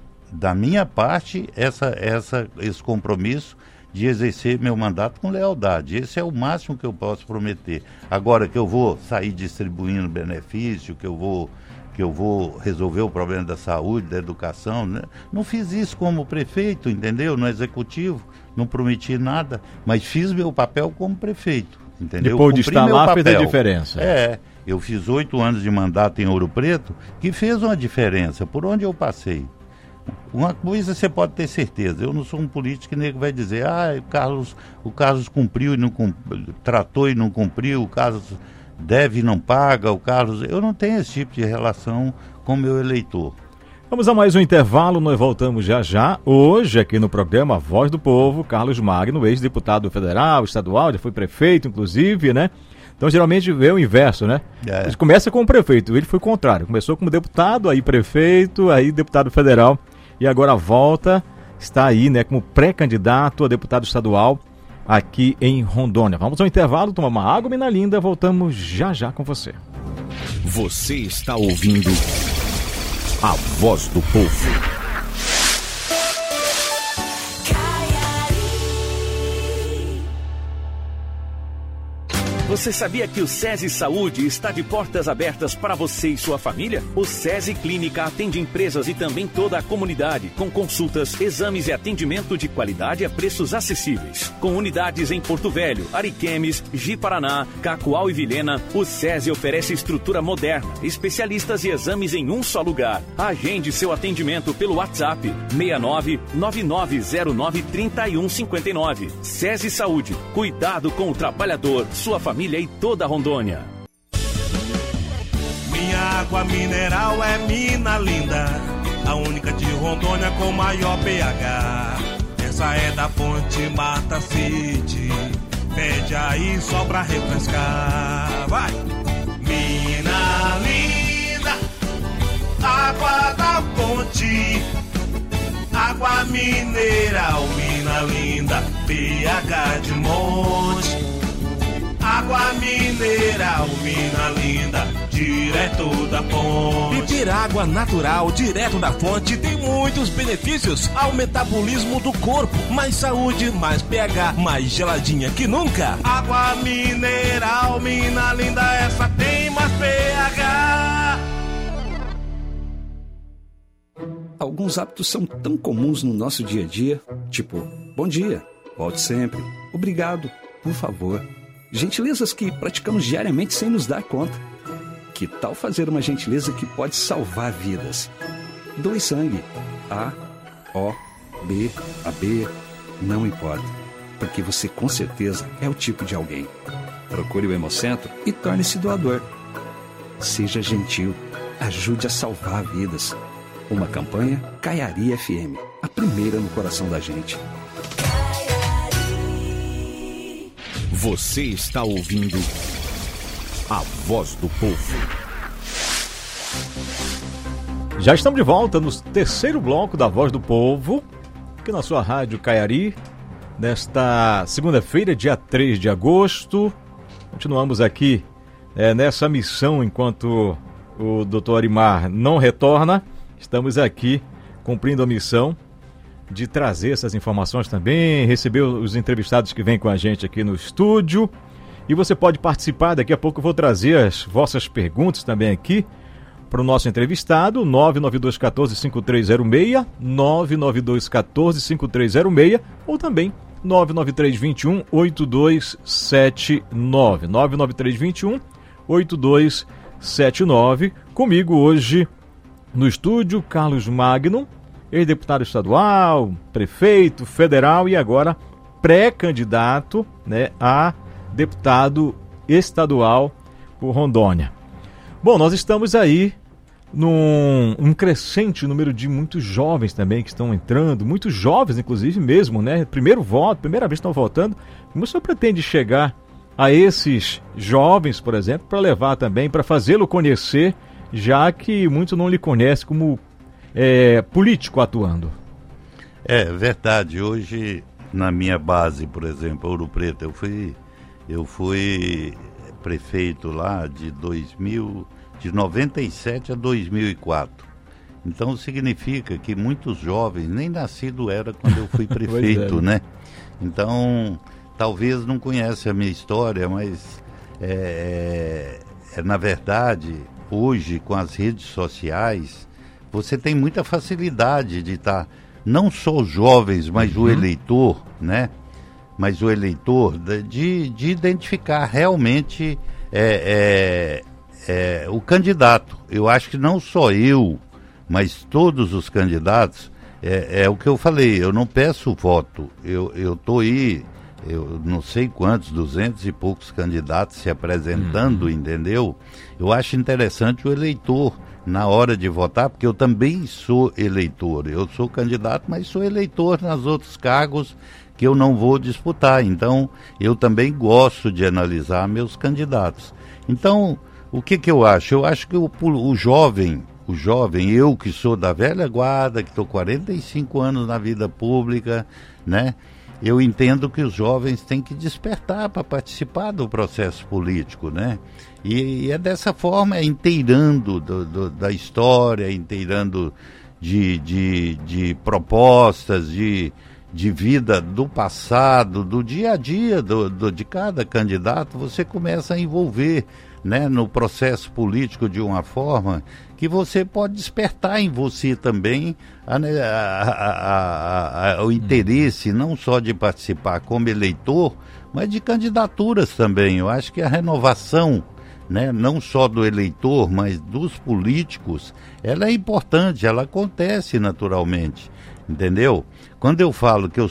da minha parte, essa, essa, esse compromisso de exercer meu mandato com lealdade. Esse é o máximo que eu posso prometer. Agora que eu vou sair distribuindo benefício, que eu vou, que eu vou resolver o problema da saúde, da educação, né? Não fiz isso como prefeito, entendeu? No executivo, não prometi nada, mas fiz meu papel como prefeito, entendeu? Depois de estar lá, fez a diferença. É, eu fiz oito anos de mandato em Ouro Preto, que fez uma diferença, por onde eu passei. Uma coisa você pode ter certeza, eu não sou um político que nego vai dizer, ah, o Carlos, o Carlos cumpriu e não cumpriu, tratou e não cumpriu, o Carlos deve e não paga, o Carlos... Eu não tenho esse tipo de relação com meu eleitor. Vamos a mais um intervalo, nós voltamos já já. Hoje, aqui no programa Voz do Povo, Carlos Magno, ex-deputado federal, estadual, já foi prefeito, inclusive, né? Então, geralmente, vê o inverso, né? É. Ele começa como prefeito, ele foi o contrário. Começou como deputado, aí prefeito, aí deputado federal. E agora volta, está aí, né, como pré-candidato a deputado estadual aqui em Rondônia. Vamos ao intervalo, tomar uma água, mina linda, voltamos já já com você. Você está ouvindo a Voz do Povo. Você sabia que o SESI Saúde está de portas abertas para você e sua família? O SESI Clínica atende empresas e também toda a comunidade, com consultas, exames e atendimento de qualidade a preços acessíveis. Com unidades em Porto Velho, Ariquemes, Ji-Paraná, Cacoal e Vilhena, o SESI oferece estrutura moderna, especialistas e exames em um só lugar. Agende seu atendimento pelo WhatsApp seis nove nove nove zero nove três um cinco nove. SESI Saúde, cuidado com o trabalhador, sua família e toda a Rondônia. Minha água mineral é mina linda, a única de Rondônia com maior pH. Essa é da fonte Mata City, pede aí só pra refrescar. Vai! Mina linda, água da fonte, água mineral, mina linda, pH de monte. Água mineral, mina linda, direto da fonte. Beber água natural, direto da fonte, tem muitos benefícios ao metabolismo do corpo. Mais saúde, mais pH, mais geladinha que nunca. Água mineral, mina linda, essa tem mais pH. Alguns hábitos são tão comuns no nosso dia a dia, tipo, bom dia, volte sempre, obrigado, por favor. Gentilezas que praticamos diariamente sem nos dar conta. Que tal fazer uma gentileza que pode salvar vidas? Doe sangue. A, O, B, A B, não importa. Porque você com certeza é o tipo de alguém. Procure o Hemocentro e torne-se doador. Seja gentil. Ajude a salvar vidas. Uma campanha Caiari F M. A primeira no coração da gente. Você está ouvindo a Voz do Povo. Já estamos de volta no terceiro bloco da Voz do Povo, aqui na sua rádio Caiari, nesta segunda-feira, dia três de agosto. Continuamos aqui é, nessa missão enquanto o doutor Arimar não retorna. Estamos aqui cumprindo a missão de trazer essas informações também, receber os entrevistados que vêm com a gente aqui no estúdio. E você pode participar, daqui a pouco eu vou trazer as vossas perguntas também aqui para o nosso entrevistado, nove nove dois um quatro cinco três zero seis, nove nove dois um quatro cinco três zero seis, ou também nove nove três dois um oito dois sete nove, nove nove três dois um oito dois sete nove. Comigo hoje no estúdio, Carlos Magno, ex-deputado estadual, prefeito, federal e agora pré-candidato, né, a deputado estadual por Rondônia. Bom, nós estamos aí num um crescente número de muitos jovens também que estão entrando, muitos jovens inclusive mesmo, né? Primeiro voto, primeira vez que estão votando. Como o senhor pretende chegar a esses jovens, por exemplo, para levar também, para fazê-lo conhecer, já que muitos não lhe conhecem como É, político atuando? É verdade. Hoje, na minha base, por exemplo, Ouro Preto, eu fui, eu fui prefeito lá de dois mil, de noventa e sete a dois mil e quatro. Então significa que muitos jovens nem nascido era quando eu fui prefeito, é. né? Então, talvez não conhece a minha história, mas é, é, é, na verdade, hoje com as redes sociais você tem muita facilidade de estar, tá, não só os jovens, mas uhum. o eleitor, né? Mas o eleitor, de, de identificar realmente é, é, é, o candidato. Eu acho que não só eu, mas todos os candidatos, é, é o que eu falei, eu não peço voto, eu estou aí, eu não sei quantos, duzentos e poucos candidatos se apresentando, uhum. entendeu? Eu acho interessante o eleitor, na hora de votar, porque eu também sou eleitor. Eu sou candidato, mas sou eleitor nos outros cargos que eu não vou disputar. Então, eu também gosto de analisar meus candidatos. Então, o que que eu acho? Eu acho que o, o jovem, o jovem, eu que sou da velha guarda, que estou quarenta e cinco anos na vida pública, né? Eu entendo que os jovens têm que despertar para participar do processo político, né? E, e é dessa forma, é inteirando do, do, da história, inteirando de, de, de propostas, de, de vida do passado, do dia a dia do, do, de cada candidato, você começa a envolver, né, no processo político de uma forma que você pode despertar em você também a, a, a, a, o interesse não só de participar como eleitor, mas de candidaturas também. Eu acho que a renovação, né, não só do eleitor, mas dos políticos, ela é importante, ela acontece naturalmente, entendeu? Quando eu falo que eu